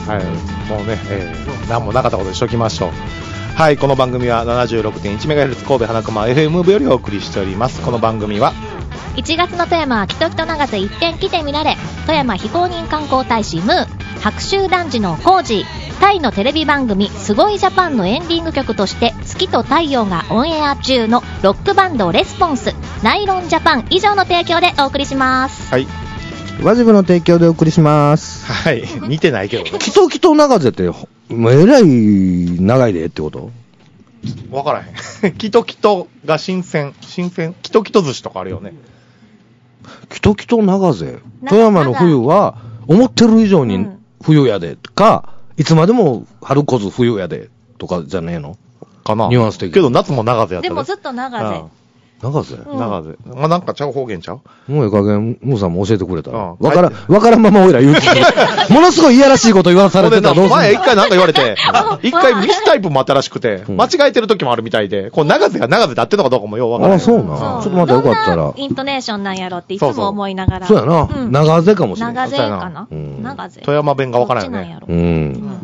はい、もうね、えー、何もなかったことにしときましょう。はい、この番組は ななじゅうろくてんいちメガヘルツ 神戸花熊 エフエム 部よりお送りしております。この番組はいちがつの富山はきときと長瀬一点来てみられ、富山非公認観光大使ムー、白秋男児のコージー、タイのテレビ番組すごいジャパンのエンディング曲として月と太陽がオンエア中のロックバンドレスポンス、ナイロンジャパン以上の提供でお送りします。 はい、 ワジブの提供でお送りします。 はい、似てないけどね。 キトキト長瀬ってもうえらい長いでってこと？ わからへん。キトキトが新鮮、新鮮、キトキト寿司とかあるよね。 キトキト長瀬。富山の冬は思ってる以上に冬やでか、いつまでも春こず冬やでとかじゃねえのかな。 ニュアンス的けど夏も長瀬やった、ね、 でもずっと長瀬。 長瀬、 うん、 長瀬。まあ、なんかちゃう方言ちゃう？ もうええ加減、ムーさんも教えてくれたら。わ、 うん、 からん、わからんまま俺ら言うてものすごいいやらしいこと言わされてたらどうするの？ 前一回なんか言われて、一回ミスタイプもあったらしくて、間違えてる時もあるみたいで、こう長瀬が長瀬で合ってるのかどうかもようわからない。 あ、そうな。ちょっとまたよかったら。 どんなイントネーションなんやろっていつも思いながら。 そうやな。うん、長瀬かもしれない。 長瀬かな、うん、長瀬。 富山弁がわからんよね。 うん。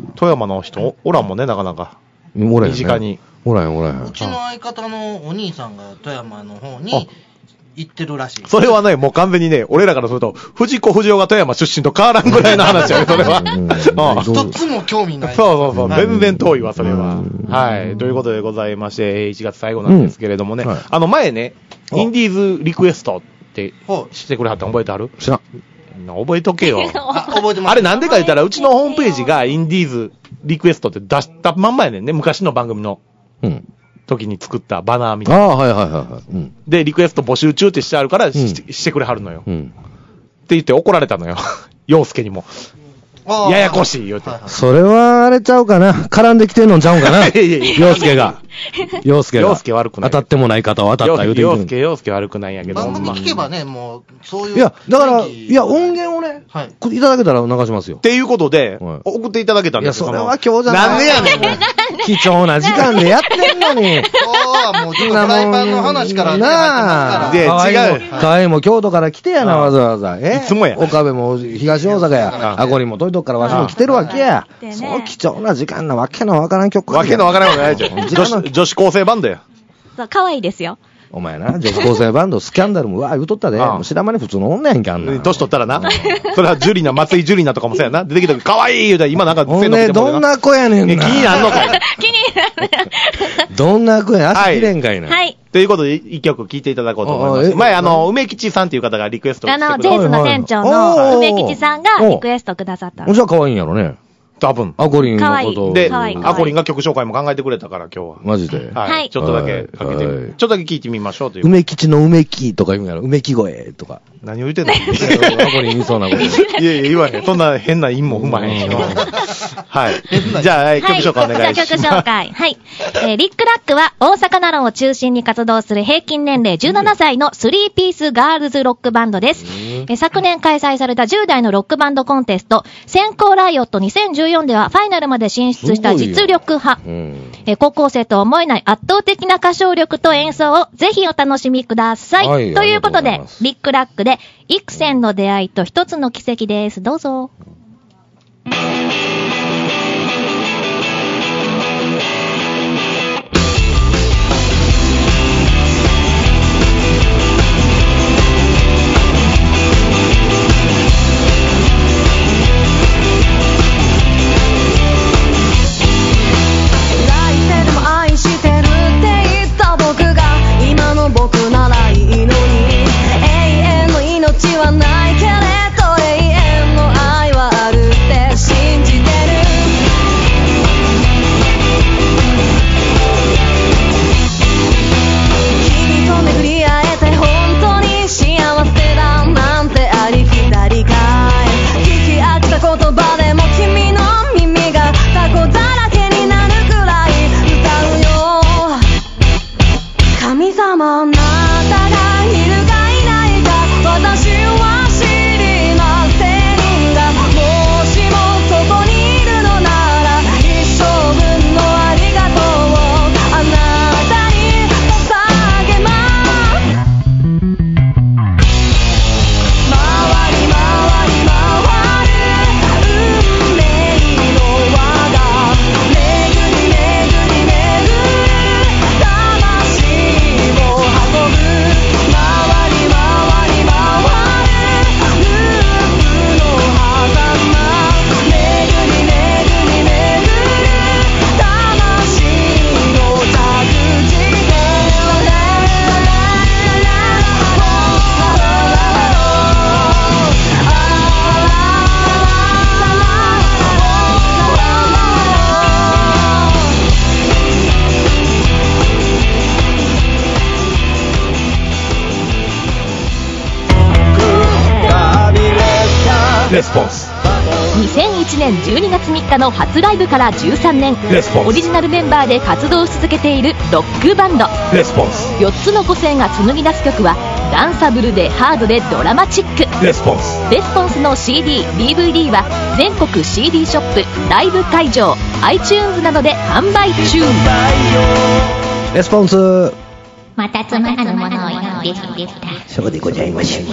富山の人おらんもんね、なかなか。 おらん、ね、 身近に。 おらんおらん。 うちの相方のお兄さんが富山の方に行ってるらしい。 それはね、もう完全にね、俺らからすると、藤子不二雄が富山出身と変わらんぐらいの話やね、それは。 一つも興味ない。 そうそうそう、全然遠いわ、それは。はい。ということでございまして、いちがつ最後なんですけれどもね、あの前ね、インディーズリクエストってしてくれはったの覚えてある？ 知らん。 覚えとけよ。 あ、覚えてます。 あれなんでか言ったら、うちのホームページがインディーズリクエストって出したまんまやねんね、昔の番組の。うん。時に作ったバナーみたいな。 ああ、はいはいはいはい。うん、で、 リクエスト募集中ってしてあるからし、うん、してくれはるのよ。うん、って言って怒られたのよ。陽介にも。ややこしい言うて。 それはあれちゃうかな。絡んできてんのちゃうんかな。陽介が。陽介が。 陽介悪くない。 当たってもない方は当たった言うて陽介、陽介悪くないんやけど。 番組聞けばね、もう、そういう。 いや、だから、いや、音源をね、はい、いただけたら流しますよ。 っていうことで、はい、送っていただけたんですよ。 いや、それは今日じゃない。 なんでやねん。 貴重な時間でやってんのに。 そうはもう、ちょっとフライパンの話からね。 なあ。 で、違う。 河合も京都から来てやな、わざわざ。 えいつもや。 岡部も東大阪や。あこりも遠いとこからわしも来てるわけや。そう貴重な時間なわけのわからん曲。 わけのわからんことないじゃん。女子、女子高生バンドや。 そう、可愛いですよ。 お前な、女子高生バンド、スキャンダルも、うわ、言うとったで。もう知らまに普通の女やんけ、あんな。 年取ったらな。それはジュリナ、松井ジュリナとかもそうやな。出てきた時、可愛い言うたら、今なんか、 おめえ、どんな子やねんな。 気になんのかい。 気になる。 どんな子や、足きれんかいな。 はい。 ということで、一曲聴いていただこうと思います。前、あの、梅吉さんっていう方がリクエストしてくれた。 あの、ジェイズの店長の梅吉さんがリクエストくださった。 じゃあ可愛いんやろね。 多分。 アコリンのことで、アコリンが曲紹介も考えてくれたから、今日は。 マジで。 はい。ちょっとだけかけて、ちょっとだけ聞いてみましょうという。 梅吉の梅木とか言うんやろ。梅木声とか。 何を言ってんの？アコリン言いそうなこと。いやいや、言わへん。そんな変な韻も踏まへん。はい。じゃあ、曲紹介お願いします。 じゃあ、曲紹介。はい。えー、リックラックは大阪奈良を中心に活動する平均年齢じゅうななさいのスリーピースガールズロックバンドです。えー、昨年開催されたじゅう代のロックバンドコンテスト、先行ライオットにせんじゅうよんではファイナルまで進出した実力派。えー、高校生と思えない圧倒的な歌唱力と演奏をぜひお楽しみください。はい、ということで、リックラックで幾千の出会いと一つの奇跡です。どうぞ。 僕ならいいのに永遠の命はないけれど永遠の愛はあるって信じレスポンス。 にせんいちねんじゅうにがつみっかの初ライブからじゅうさんねん、 レスポンス。 オリジナルメンバーで活動し続けているロックバンドレスポンス。 よっつの個性が紡ぎ出す曲はダンサブルでハードでドラマチック。 レスポンス。 レスポンスの シーディー、ディーブイディー は全国 シーディー ショップ、ライブ会場、iTunes などで販売中。 レスポンス。 またつまらぬものを読んできました。 そうでございましょう。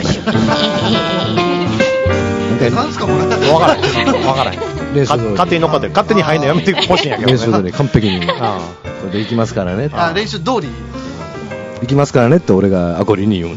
なんすかこれ。 わからん。わからん。勝手に乗っかって勝手に入るのやめてほしいんやけどね。 練習通り完璧に。これで行きますからね。 あ、練習通り。 行きますからねって俺がアコリに言うね。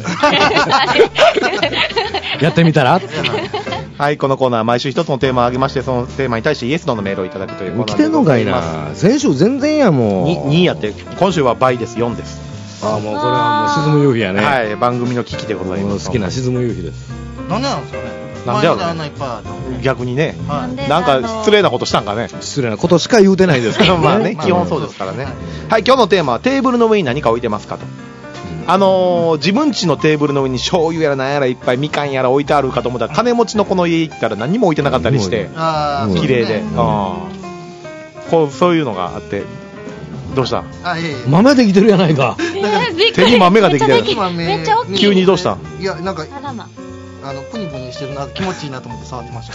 やってみたら。 はい、このコーナーは毎週一つのテーマを挙げまして、そのテーマに対してイエスノーのメールをいただくというコーナーで来てんのかいな。先週全然やもう。 にやって、今週は倍です、よんです。 ああ、もうこれはもう沈む夕日やね。 はい、番組の危機でございます。 好きな沈む夕日です。 なんでなんですかね。 なんでやろうね。逆にね、なんか失礼なことしたんかね。 失礼なことしか言うてないですからね。 まあね、基本そうですからね。はい、今日のテーマはテーブルの上に何か置いてますかと。あのー、自分家のテーブルの上に醤油やらなんやらいっぱいみかんやら置いてあるかと思ったら、金持ちのこの家行ったら何も置いてなかったりして綺麗で、こうそういうのがあって、どうした？ あ、いえいえ。 豆できてるやないか。 手に豆ができてる。 めっちゃ大きい。 急にどうした？ いや、なんかあのプニプニしてるな、気持ちいいなと思って触ってました。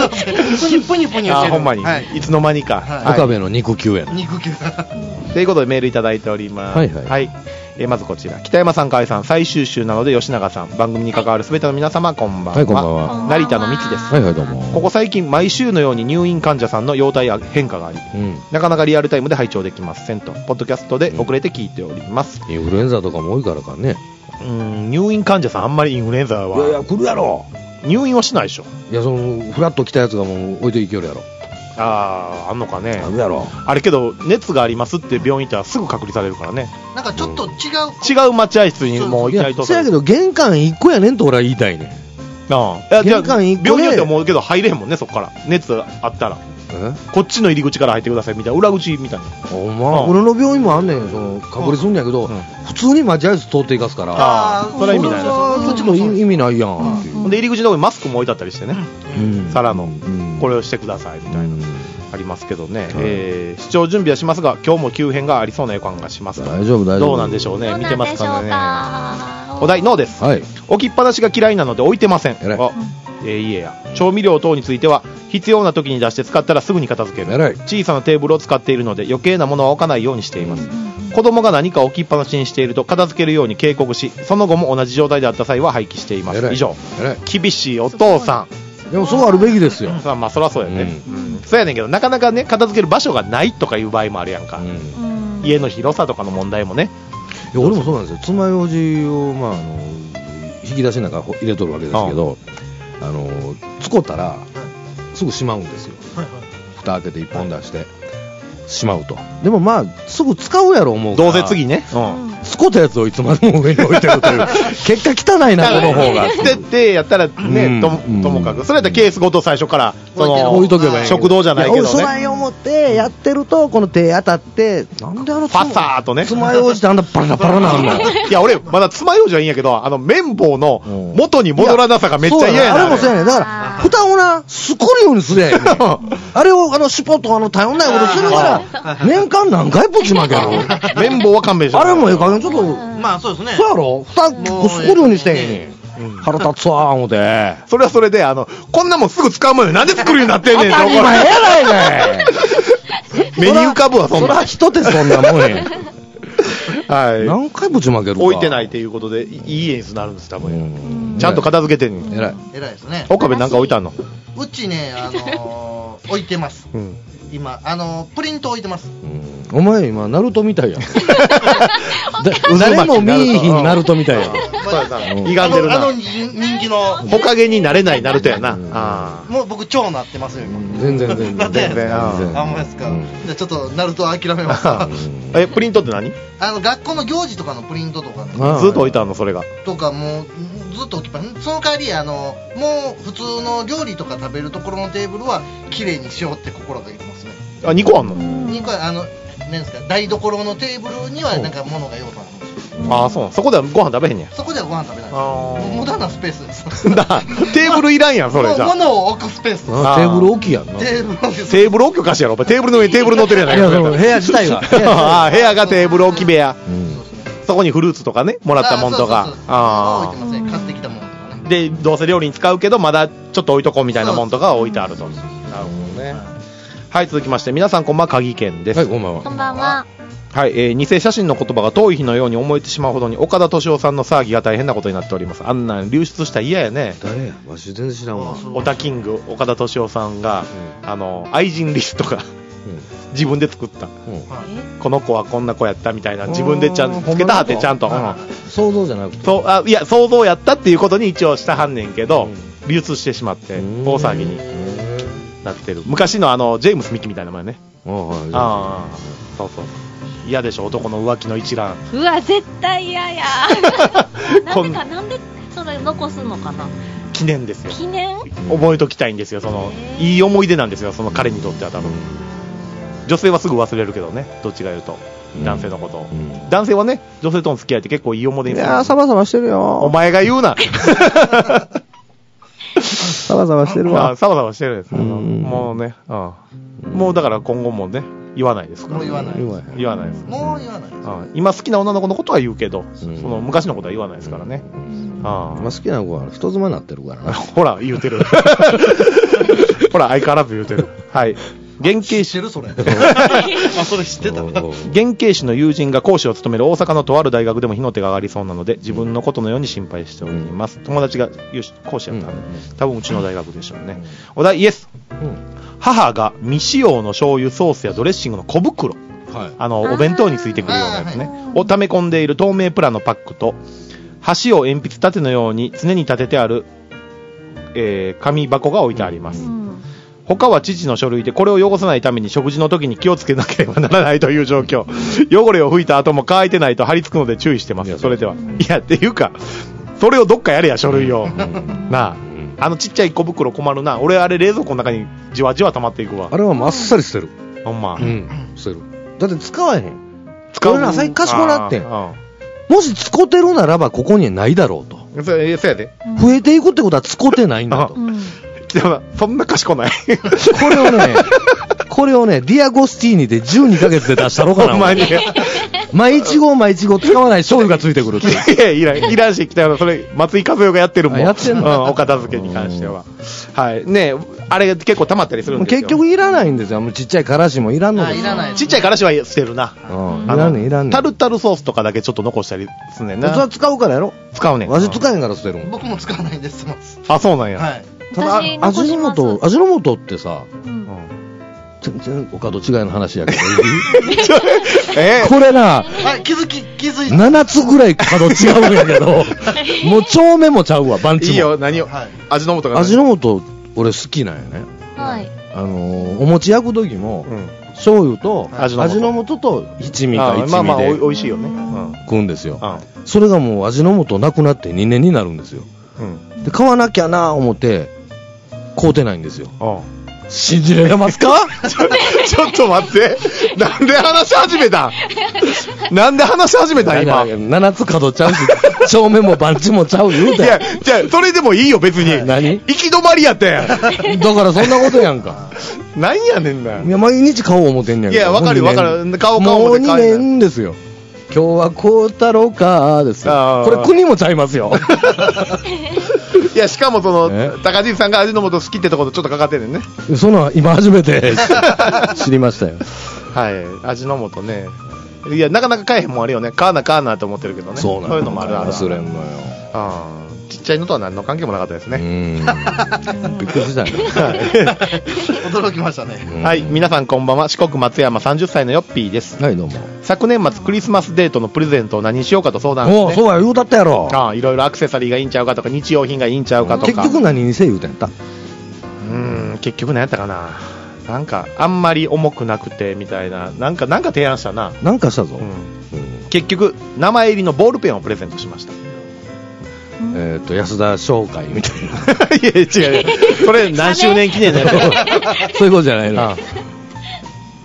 プニプニプニしてる。 あ、ほんまに、はい、いつの間にか。 岡部の肉球やな。 肉球。 ということでメールいただいております。 はいはい。 はい、えー、まずこちら、北山さん、河合さん、最終週なので吉永さん、番組に関わるすべての皆様、こんばんは。 はい、こんばんは。 成田のみちです。 はいはい、どうも。 ここ最近毎週のように入院患者さんの容体変化があり、うん、なかなかリアルタイムで拝聴できませんと、ポッドキャストで遅れて聞いております。 インフルエンザとかも多いからかね。 うーん、入院患者さんあんまりインフルエンザは。 いやいや、来るやろ。 入院はしないでしょ。 いや、そのフラッと来たやつがもう置いていけるやろ。 ああ、あんのかね。 あるやろ。 あれけど熱がありますって病院行ったらすぐ隔離されるからね。 なんかちょっと違う、うん、 違う待合室にもう一回と。 そうやけど玄関いっこやねんと俺は言いたいね。 ああ、いや、玄関いっこで病院やって思うけど入れへんもんね、そこから熱あったら。こっちの入り口から入ってくださいみたいな、裏口みたいな。 ほんま、俺の病院もあんねん、その隔離するんやけど、うん、普通に待合室通っていかすから。 ああ、それは意味ないな。 そっちも意味ないやんっていう。 で入り口のとこにマスクも置いてあったりしてね、うん、皿の、うん、これをしてくださいみたいな、うん、ありますけどね、うん、えー、視聴準備はしますが今日も急変がありそうな予感がします。 大丈夫大丈夫。 どうなんでしょうね、見てますかね。お題ノーです、はい、置きっぱなしが嫌いなので置いてません。あ、えー、いいえや。調味料等については必要な時に出して使ったらすぐに片付ける。小さなテーブルを使っているので余計なものは置かないようにしています。子供が何か置きっぱなしにしていると片付けるように警告し、その後も同じ状態であった際は廃棄しています。以上。厳しいお父さん。でもそうあるべきですよ。 まあ、まあそりゃそうやね、うんうん、そうやねんけどなかなかね片付ける場所がないとかいう場合もあるやんか、うん、家の広さとかの問題もね。 いや俺もそうなんですよ。爪楊枝を、まあ、あの引き出しなんか入れとるわけですけど、あの使ったらすぐしまうんですよ、はいはい、蓋開けていっぽん出してしまうと。でもまあすぐ使うやろ思うから、 どうせ次ね、うん、 使ったやつをいつまでも上に置いてるという結果汚いなこの方がってってやったらね、うん、と, ともかくそれやったらケースごと最初からその置いとけばいい。 食堂じゃないけどね。 そない思ってやってるとこの手当たってなんであのパサーとね爪楊枝ってあんなパラパラなんのいや俺まだ爪楊枝はいいんやけど、あの綿棒の元に戻らなさがめっちゃ嫌やな。 あれもそうやね。だから蓋をなすこるようにすりゃいいねあれをあのシュポッとあの頼んないことするから年間何回プチ負ける綿棒は勘弁して。 あれもええ加減ちょっとまあそうですね。 そうやろ蓋すこるようにしてへんねん。腹立つわー思て。 それはそれであのこんなもんすぐ使うもんよ。なんで作るようになってんねん。 当たり前やないかい目に浮かぶわそんな。 そら人ってそんなもんやはい。 何回ぶちまけるか。 置いてないということでいい演出になるんです多分。ちゃんと片付けてんねん。 偉い偉いですね。 岡部なんか置いてあんの？ うちねあのー、置いてます。うん、今あのー、プリント置いてます。 うん、お前今ナルトみたいやん誰も見いひんナルトみたいやん。 歪んでるな。 あの人気のほかげになれないナルトやな。あもう僕超なってますよ今。 全然全然全然。あんまですか。じゃあちょっとナルト諦めます。 えプリントって何？ あの学校の行事とかのプリントとか、ね、 ずっと置いてあるのそれが。 とかもうずっと置きっぱなし。その代わりあのもう普通の料理とか食べるところのテーブルは綺麗にしようって心がけてますね。 あにこあんの？ にこあのなんですか台所のテーブルにはなんか物が用途あるんですよ。 ああ、そう。そこではご飯食べへんねん。 そこではご飯食べないです。無駄なスペースです。 だテーブルいらんやん、それじゃ。 物を置くスペースです。テーブル置きやんな。 テーブル置き。 テーブル置きおかしいやろ。テーブルの上にテーブル乗ってるやないか。 いや、部屋自体が。 ああ、部屋がテーブル置き部屋。そこにフルーツとかね、もらったもんとか。 ああ。置いてません。買ってきたもんとかね。 で、どうせ料理に使うけど、まだちょっと置いとこうみたいなもんとか置いてあると。なるほどね。はい、続きまして、皆さんこんばんは、鍵健です。 はい、こんばんは。 こんばんは。 はい、えー、偽写真の言葉が遠い日のように思えてしまうほどに岡田敏夫さんの騒ぎが大変なことになっております。あんなん流出したら嫌やね。 誰や、わし全然知らんわ。 オタキング岡田敏夫さんが、うん、あの愛人リストが、うん、自分で作った、うん、この子はこんな子やったみたいな自分でちゃんとつけたはってちゃんと、うん、 想像じゃなくて、 そう、あ、いや想像やったっていうことに一応したはんねんけど、うん、流出してしまって大騒ぎになってる。昔のあのジェームス・ミキみたいなもんね。ああ、そうそう。嫌でしょ、男の浮気の一覧。 うわ、絶対嫌や。なんでか、なんでそれ残すのかな。 記念ですよ。 記念。 覚えときたいんですよ。そのいい思い出なんですよ。その彼にとっては多分。女性はすぐ忘れるけどね。どっちが言うと、男性のことを、うん、男性はね、女性との付き合いって結構いい思い出にする。 いやー、サバサバしてるよ。 お前が言うな。 サバサバしてるわ。 サバサバしてるんです。もうね、うん、もうだから今後もね。言わないですから。 もう言わない。 言わないです。 もう言わないです。 今好きな女の子のことは言うけど、うん、その昔のことは言わないですからね。うん、 あ今好きな子は人妻になってるからな。 ほら言うてる。ほら相変わらず言うてる。はい。原型師るそれ。あ、それ知ってた。 原型師の友人が講師を務める大阪のとある大学でも火の手が上がりそうなので、自分のことのように心配しております。友達が講師やったんで、多分うちの大学でしょうね。お題イエス。うん母が未使用の醤油ソースやドレッシングの小袋、はい、あのお弁当についてくるようなやつねを溜め込んでいる透明プラのパックと箸を鉛筆立てのように常に立ててある、えー、紙箱が置いてあります、うん、他は父の書類でこれを汚さないために食事の時に気をつけなければならないという状況汚れを拭いた後も乾いてないと貼り付くので注意してます。それではいやっていうかそれをどっかやれや書類を、うん、なああのちっちゃい小袋困るな。俺あれ冷蔵庫の中にじわじわ溜まっていくわ。 あれはあっさり捨てる。 ほんま。 うん。捨てる。だって使わへん。使うな、最近賢くなってん。もし使ってるならばここにはないだろうと。 そうやで。 増えていくってことは使ってないんだと。うん、 そんな賢ない。 これをね、これをね、ディアゴスティーニでじゅうにかげつで出したろうかな。ほんまに。毎日号毎日号使わない醤油がついてくるって。 いや、いらん、いらんし、来たよ。それ、松井和代がやってるもん。 やってんの、 うん、お片付けに関しては。はい。ねあれ結構溜まったりするんですよ。 結局いらないんですよ。もうちっちゃいからしもいらんのですよ。 いらない。 ちっちゃいからしは捨てるな。 うん。いらんねん、いらんねん。 タルタルソースとかだけちょっと残したりすんねんな。 それは使うからやろ。 使うねん。 わし使えんから捨てるもん。 僕も使わないんです。 あ、そうなんや。 はい。 ただ、味の素、味の素ってさ、うん。全然お門違いの話やけどえー、これな、 はい、気づき気づいたななつぐらい角違うんやけどもう丁目もちゃうわ番地もいいよ何を、はい、味の素が味の素俺好きなんやね、 はい、 あのー、お餅焼く時も、うん、醤油と味の素と七味か一味でまあまあおいしいよね、うん、 食うんですよ、うん、それがもう味の素なくなってにねんになるんですよ、うん、で買わなきゃな思って買うてないんですよ、うん信じられますかちょ, ちょっと待ってなんで話し始めたなんで話し始めた今ななつ角ちゃうし正面もバンチもちゃう言うていやじゃあそれでもいいよ別に何行き止まりやったやんだからそんなことやんかなんやねんな。 いや毎日買おう思てんねん。 いや分かる分かる買おう買おう思って買えないもうにねんですよ。今日はこうたろうかですよ。これ国もちゃいますよいやしかもその高地さんが味の素好きってところとちょっとかかってんねんね。 その今初めて知りましたよはい味の素ね。いやなかなか買えへんもんあるよね。買わな買わなと思ってるけどね。 そうなんそういうのもあるある忘れんのよ。 あちっちゃいのとは何の関係もなかったですね。 うんびっくりしたね驚きましたね、 はい、皆さんこんばんは。四国松山さんじゅっさいのヨッピーです。 はいどうも。 昨年末クリスマスデートのプレゼントを何にしようかと相談して、ね、 おそうや言うたったやろ。 ああいろいろアクセサリーがいいんちゃうかとか日用品がいいんちゃうかとか。 結局何にせ言うたんやった。 うーん結局何やったかな。なんかあんまり重くなくてみたいななんかなんか提案したな。 なんかしたぞ、 うんうん、結局名前入りのボールペンをプレゼントしました。 えー、と安田商会みたいないや違うこれ何周年記念だよそういうことじゃないの。ああ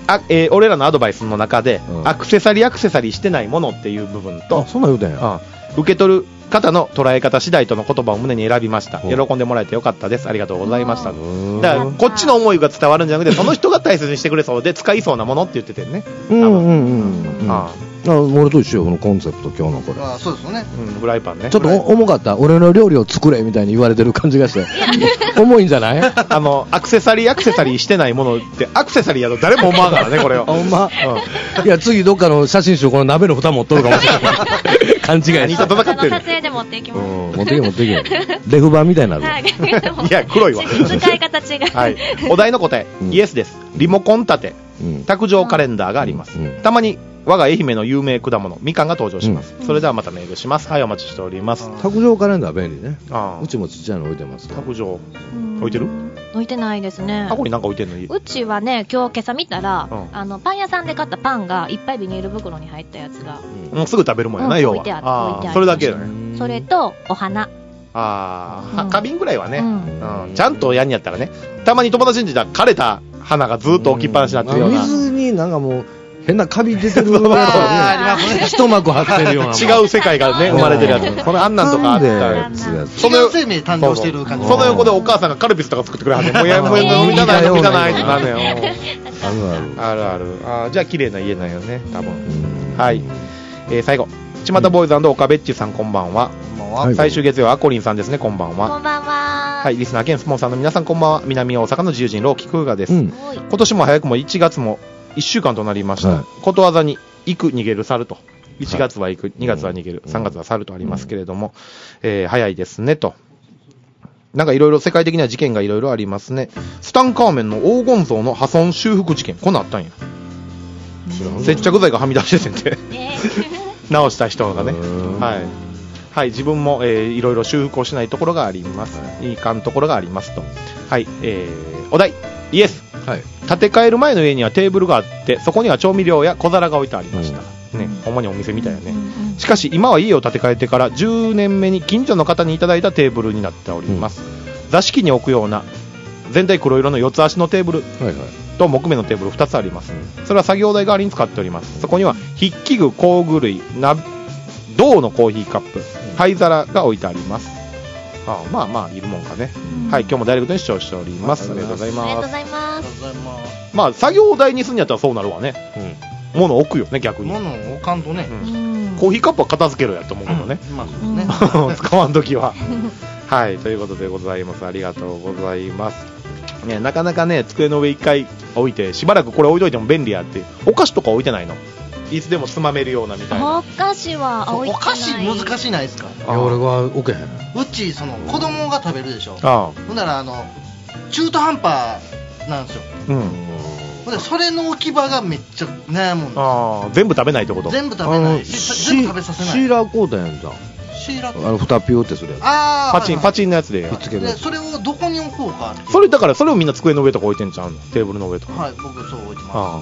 あ、えー、俺らのアドバイスの中で、うん、アクセサリーアクセサリーしてないものっていう部分と、 あ、そんな言うたんや、 うん、受け取る方の捉え方次第との言葉を胸に選びました。喜んでもらえてよかったです。ありがとうございました。だからこっちの思いが伝わるんじゃなくて、その人が大切にしてくれそうで使いそうなものって言っててね。 うんうんうんうん、ああ、俺と一緒よ、このコンセプト今日のこれ。 あ、そうですよね、 うん、フライパンね。 ちょっと重かった。俺の料理を作れみたいに言われてる感じがして重いんじゃない？ あのアクセサリーアクセサリーしてないものってアクセサリーやと誰も思わんからね、これを。 ほんま、うん、いや次どっかの写真集この鍋の蓋持っとるかもしれない勘違いして。 戦ってる。撮影で持っていきます。 持っていけ持っていけ。レフ板みたいになる。 いや黒いわ。 使い方違う。 はい。お題の答え、うん、イエスです。リモコン立て、うん、卓上カレンダーがあります。うん、たまに我が愛媛の有名果物みかんが登場します、うん、それではまたメールします。はい、お待ちしております。 卓上カレンダー便利ね。あ、うちもちっちゃいの置いてます。 卓上置いてる？ 置いてないですね。 あ、これなんか置いてんの？ うちはね、今日今朝見たら、うん、あのパン屋さんで買ったパンがいっぱいビニール袋に入ったやつが、 うん、すぐ食べるもんやな、うん、要は置いてある。ああ、それだけだね。 それとお花。 ああ、うん、花瓶ぐらいはね、うんうん、ちゃんとやんやったらね。たまに友達に言ったら枯れた花がずっと置きっぱなしになってるような、 水になんかもう変なカビ出てるような一幕張ってるような違う世界がね生まれてるやつ。これあんなんとかあったやつ。 その生命誕生してる感じ。 その横でお母さんがカルピスとか作ってくれはんねん。もうやもう飲みたない飲みたないってなんねん。 あるあるあるある。あ、じゃあ綺麗な家なんよね多分。はい。えー、最後、ちまたボーイズ&岡部っちさん、こんばんは。はい、最終月曜アコリンさんですね、こんばんは。 こんばんは。 はい、リスナー兼スポンサーの皆さん、こんばんは。南大阪の自由人、老木空河です、うん、今年も早くもいちがつもいっしゅうかんとなりました、はい、ことわざに行く逃げる去ると、いちがつは行く、にがつは逃げる、さんがつは去るとありますけれども、えー、早いですねと。なんかいろいろ世界的な事件がいろいろありますね。ツタンカーメンの黄金像の破損修復事件、こんなんあったんや。接着剤がはみ出しててんて、えー、直した人がね、はい、はい、自分も、えー、いろいろ修復をしないところがあります、はい、いかんところがありますと。はい、えー、お題イエス、はい、建て替える前の家にはテーブルがあって、そこには調味料や小皿が置いてありました、うんね、ほんまにお店みたいよね、うんうん、しかし今は家を建て替えてからじゅうねんめに近所の方にいただいたテーブルになっております、うん、座敷に置くような全体黒色の四つ足のテーブル、はいはい、と木目のテーブルふたつあります、うん、それは作業台代わりに使っております。そこには筆記具、工具類、な銅のコーヒーカップ、灰皿が置いてあります。ああ、まあまあいるもんかね、うん、はい、今日もダイレクトに視聴しております。ありがとうございます。 ありがとうございます。 まあ作業台にすんやったらそうなるわね、うん、物置くよね、逆に物置かんとね、 うん、コーヒーカップは片付けろやと思うけどね、うん、まあそうですね使わんときははい、ということでございます。ありがとうございます、ね、なかなかね、机の上一回置いてしばらくこれ置いといても便利やって。お菓子とか置いてないの？いつでもつまめるようなみたいな。 お菓子は置いてない。 お菓子難しいないですか？ いや、俺は置けへん。 うちその子供が食べるでしょ。ああ、ほんならあの中途半端なんですよ、うん、ほんでそれの置き場がめっちゃ悩むんですよ。 ああ、全部食べないってこと？ 全部食べないし、全部食べさせない。 シーラーコーダーやんじゃん。 シーラーあの蓋ピューってするやつ。 あパチン、はいはい、パチンのやつでひっつける。 でそれをどこに置こうかって。 それだからそれをみんな机の上とか置いてんじゃん、テーブルの上とか。 はい、僕そう置いてます。あ、はい、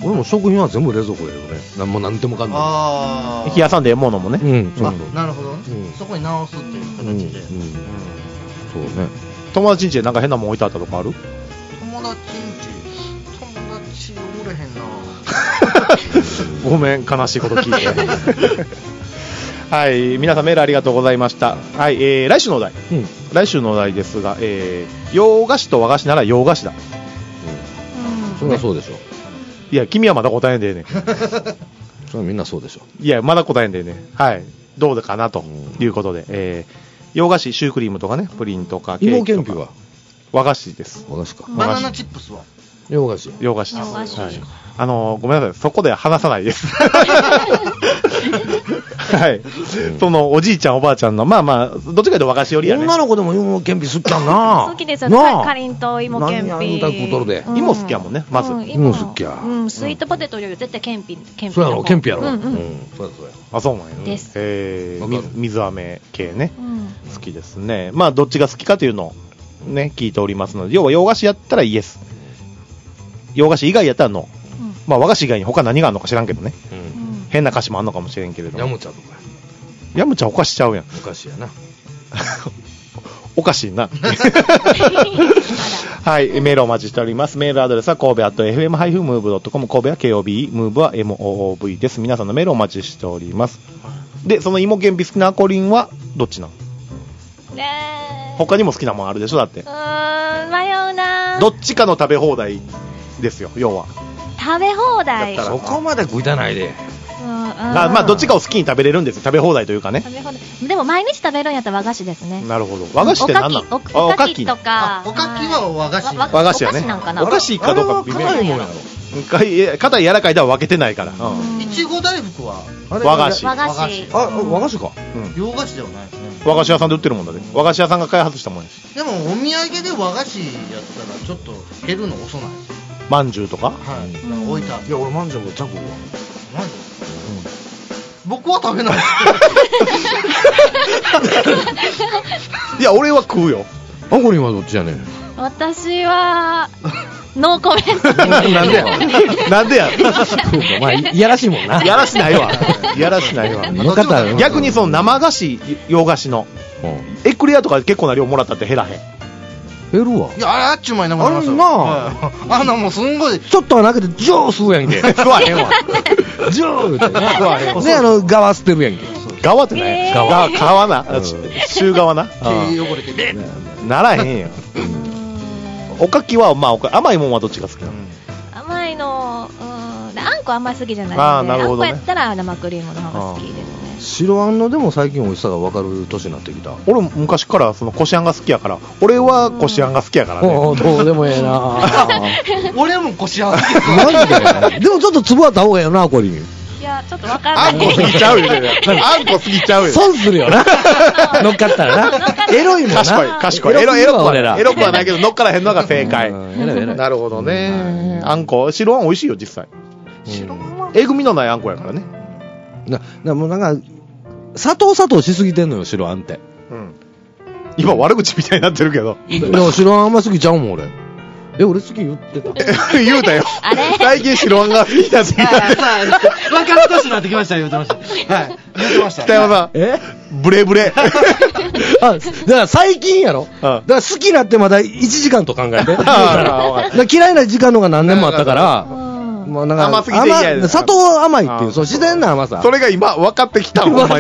俺も食品は全部冷蔵庫入れるね。なんもなんでもかんでも。 ああ。冷やさんでええものもね。 うん。 あ、なるほど、ね、うん。そこに直すっていう形で。うんうんうん、 そうね。友達ん家でなんか変なもん置いてあったとかある？ 友達ん家、友達おれへんな。 ごめん、悲しいこと聞いて。はい、皆さんメールありがとうございました。はい、えー、来週のお題、うん、来週のお題ですが、えー、洋菓子と和菓子なら洋菓子だ。 うん、それはそうでしょう。 いや、君はまだ答えんでええねん。 それはみんなそうでしょ。 いや、まだ答えんでええねん。はい、どうかなということで、うん、えー、洋菓子、シュークリームとかね、プリンとかケーキとか。芋けんぴは和菓子です。 和菓子か。 バナナチップスは洋菓子。 洋菓子です。はい、あのー、ごめんなさい、そこで話さないです。はい、うん、そのおじいちゃんおばあちゃんのまあまあどっちかというと和菓子よりやね。 女の子でも芋けんぴ好きやんな。 好きですよね。かりんとう芋けんぴ。 何や食うとるで、 うん、芋好きやもんね、まず、 うん、 芋好きや、 うん、スイートポテトより絶対けんぴ、けんぴそうやろ、けんぴやろ、 うんうん、 うん、そうやそうや。 あ、そうなんやです。 えー、水飴系ね、うん、好きですね。まあどっちが好きかというのをね聞いておりますので、要は洋菓子やったらイエス、洋菓子以外やったらノー、うん、まあ和菓子以外に他何があるのか知らんけどね、うん、変な菓子もあるのかもしれんけれども。 ヤムチャとか。 ヤムチャお菓子ちゃうやん。 お菓子やな。 おかしいな。はい、メールお待ちしております。メールアドレスは神戸アット エフエムハイフンムーブドットコム、神戸は ケーオービー、ムーブは エムオーオーブイ です。皆さんのメールお待ちしております。で、その芋けんぴ好きなアコリンはどっちなの？ ね、 他にも好きなもんあるでしょだって。うーん、迷うな。 どっちかの食べ放題ですよ、要は。 食べ放題。 そこまで食いたないで。 あ、まあどっちかを好きに食べれるんですよ、食べ放題というかね。 食べ放題。でも毎日食べるんやったら和菓子ですね。 なるほど。和菓子って何なの？ おかきとか。 おかきは和菓子。 和菓子やね。お菓子かどうか微妙なもんやろ。硬い柔らかいでは分けてないから。 いちご大福は和菓子。 和菓子。 あ、和菓子か。 洋菓子ではないですね。 和菓子屋さんで売ってるもんだね。和菓子屋さんが開発したもんやし。 でもお土産で和菓子やったらちょっと減るの遅ないですか？ まんじゅうとか？ はい。なんか置いてある。 いや俺まんじゅうもちゃくわ。 まんじゅう。僕は食べない。 いや俺は食うよ。 あこれ今どっちやねん。 私はノーコメント。 なんでや。なんでや。 まあいやらしいもんな。 いやらしないわ。いやらしないわ。逆にその生菓子洋菓子のエクレアとか結構な量もらったって減らへん。 減るわ。 いやあれあっちゅう前になくなりますよ。あんなもうすんごいちょっとはなくてジョー吸うやんけ。 食わへんわ。 ジョーってね。食わへん。であの側捨てるやんけ。 側ってね。側側な。週側な。 汚れてる。 ならへんよ。おかきはまあ甘いもんはどっちが好きなの？ 甘いの、うん、あんこあんまり好きじゃないんで。 ああなるほどね。 あんこやったら生クリームの方が好きですね。 白あんのでも最近美味しさが分かる年になってきた。 俺も昔からそのこしあんが好きやから、俺はこしあんが好きやからね。 どうでもええな。 俺もこしあん。マジで。でもちょっと粒あった方がええよなこれ。 いやちょっと分かんない。 あんこ過ぎちゃうよ。あんこ過ぎちゃうよ。 損するよな。乗っかったらな。エロいもんな。 賢い賢い。エロエロくはエロくはないけど乗っからへんのが正解。なるほどね。あんこ白あん美味しいよ実際。白あんはえぐみのないあんこやからね。 ななもうなんか砂糖砂糖しすぎてんのよ白あんって。 うん。今悪口みたいになってるけど。 いや白あんあんま好きちゃうもん俺。え俺好き言ってた。 言うたよ。 あれ最近白あんが好きだ好きだ。 分かる年になってきました言ってました。はい言ってました。 北山さん。え？ブレブレ。 あだから最近やろ。だから好きになってまだいちじかんと考えて。嫌いな時間のが何年もあったから。 もうなんか甘すぎて嫌や。 砂糖甘いっていうそう自然な甘さ。 それが今分かってきたほんまに。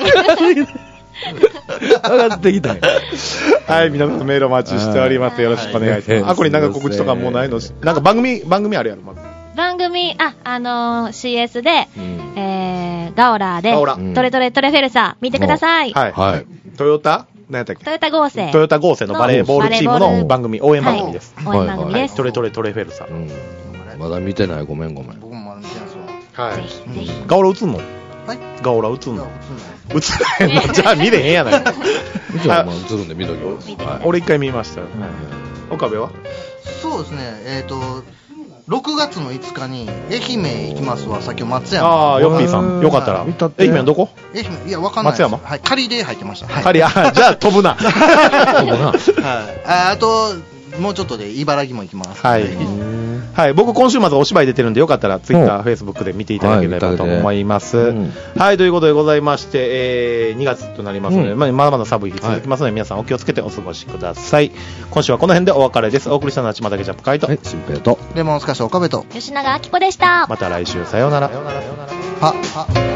分かってきた。 はい皆さんメールお待ちしております。よろしくお願いします。あこれなんか告知とかもうないの？なんか番組番組あるやろまず。 番組ああのー、シーエス で、うん、えー、ガオラーでトレトレトレフェルサー見てください。 はいはい。トヨタ何やったっけ？ トヨタ合成。 トヨタ合成のバレーボールチームの番組応援番組です。 応援番組です。 トレトレトレフェルサー。 まだ見てないごめんごめん。 僕もまだ見てないですわ。 はい。ガオラ映んの？はい。ガオラ映んの？映らへんの？じゃあ見れへんやないか。 じゃあまあ映るんで見ときよ。 俺一回見ましたよ。岡部は？ そうですね。えっとろくがつのいつかに愛媛行きますわ。さっき松山。 ああヨッピーさんよかったら。愛媛のどこ？ 愛媛いやわかんない。 松山？ はい仮で入ってました。 仮あじゃあ飛ぶな。飛ぶな。 はい。あともうちょっとで茨城も行きます。 はい。はい、僕今週末お芝居出てるんでよかったらツイッター、フェイスブックで見ていただければと思います。はい、はい、ということでございまして、えー、にがつとなりますので、うん、まあ、まだまだ寒い日続きますので、はい、皆さんお気をつけてお過ごしください。今週はこの辺でお別れです。お送りしたのはちまたけジャンプカイト、 新平とレモンスカッシュ岡部と吉永明子でした。 また来週さようなら。 はは